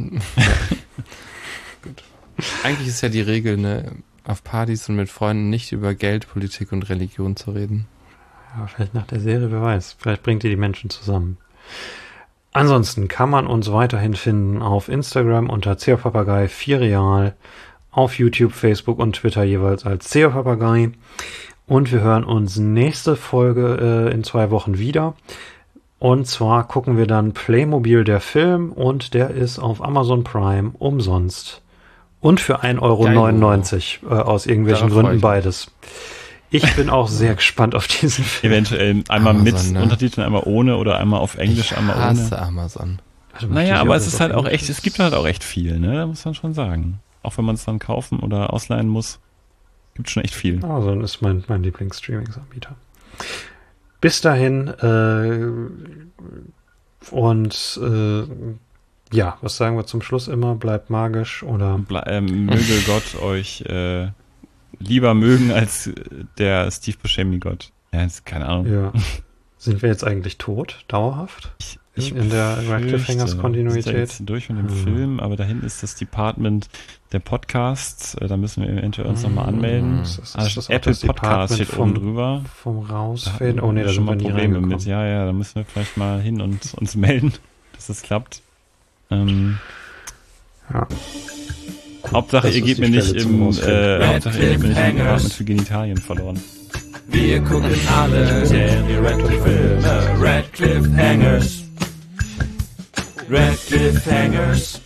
Eigentlich ist ja die Regel, ne, auf Partys und mit Freunden nicht über Geld, Politik und Religion zu reden. Ja, vielleicht nach der Serie, wer weiß. Vielleicht bringt ihr die Menschen zusammen. Ansonsten kann man uns weiterhin finden auf Instagram unter ceopapagei 4real, auf YouTube, Facebook und Twitter jeweils als ceopapagei. Und wir hören uns nächste Folge in 2 Wochen wieder. Und zwar gucken wir dann Playmobil, der Film, und der ist auf Amazon Prime umsonst. Und für 1,99 € aus irgendwelchen Gründen beides. Ich bin auch sehr gespannt auf diesen Film. Eventuell einmal Amazon, mit Untertiteln, einmal ohne oder einmal auf Englisch, einmal ohne. Ich hasse Amazon. Naja, aber es ist halt auch echt, es gibt halt auch echt viel, ne? Da muss man schon sagen. Auch wenn man es dann kaufen oder ausleihen muss, gibt schon echt viel. Amazon ist mein Lieblings-Streaming-Anbieter. Bis dahin ja, was sagen wir zum Schluss immer? Bleibt magisch oder? Möge Gott euch lieber mögen als der Steve Buscemi-Gott. Ja, ist keine Ahnung. Ja. Sind wir jetzt eigentlich tot? Dauerhaft? In der Cliffhangers-Kontinuität? Ich jetzt durch mit dem Film, aber da hinten ist das Department der Podcasts. Da müssen wir eventuell uns nochmal anmelden. Das Apple Podcast steht oben drüber. Vom Rausfällen. Oh nee, da sind wir nie reingekommen. Mit. Ja, da müssen wir vielleicht mal hin und uns melden, dass es klappt. Ja. Hauptsache, ihr gebt mir nicht im Department für Genitalien verloren. Wir gucken alle Daniel Radcliffe-Filme, Radcliffe Hangers. Radcliffe Hangers.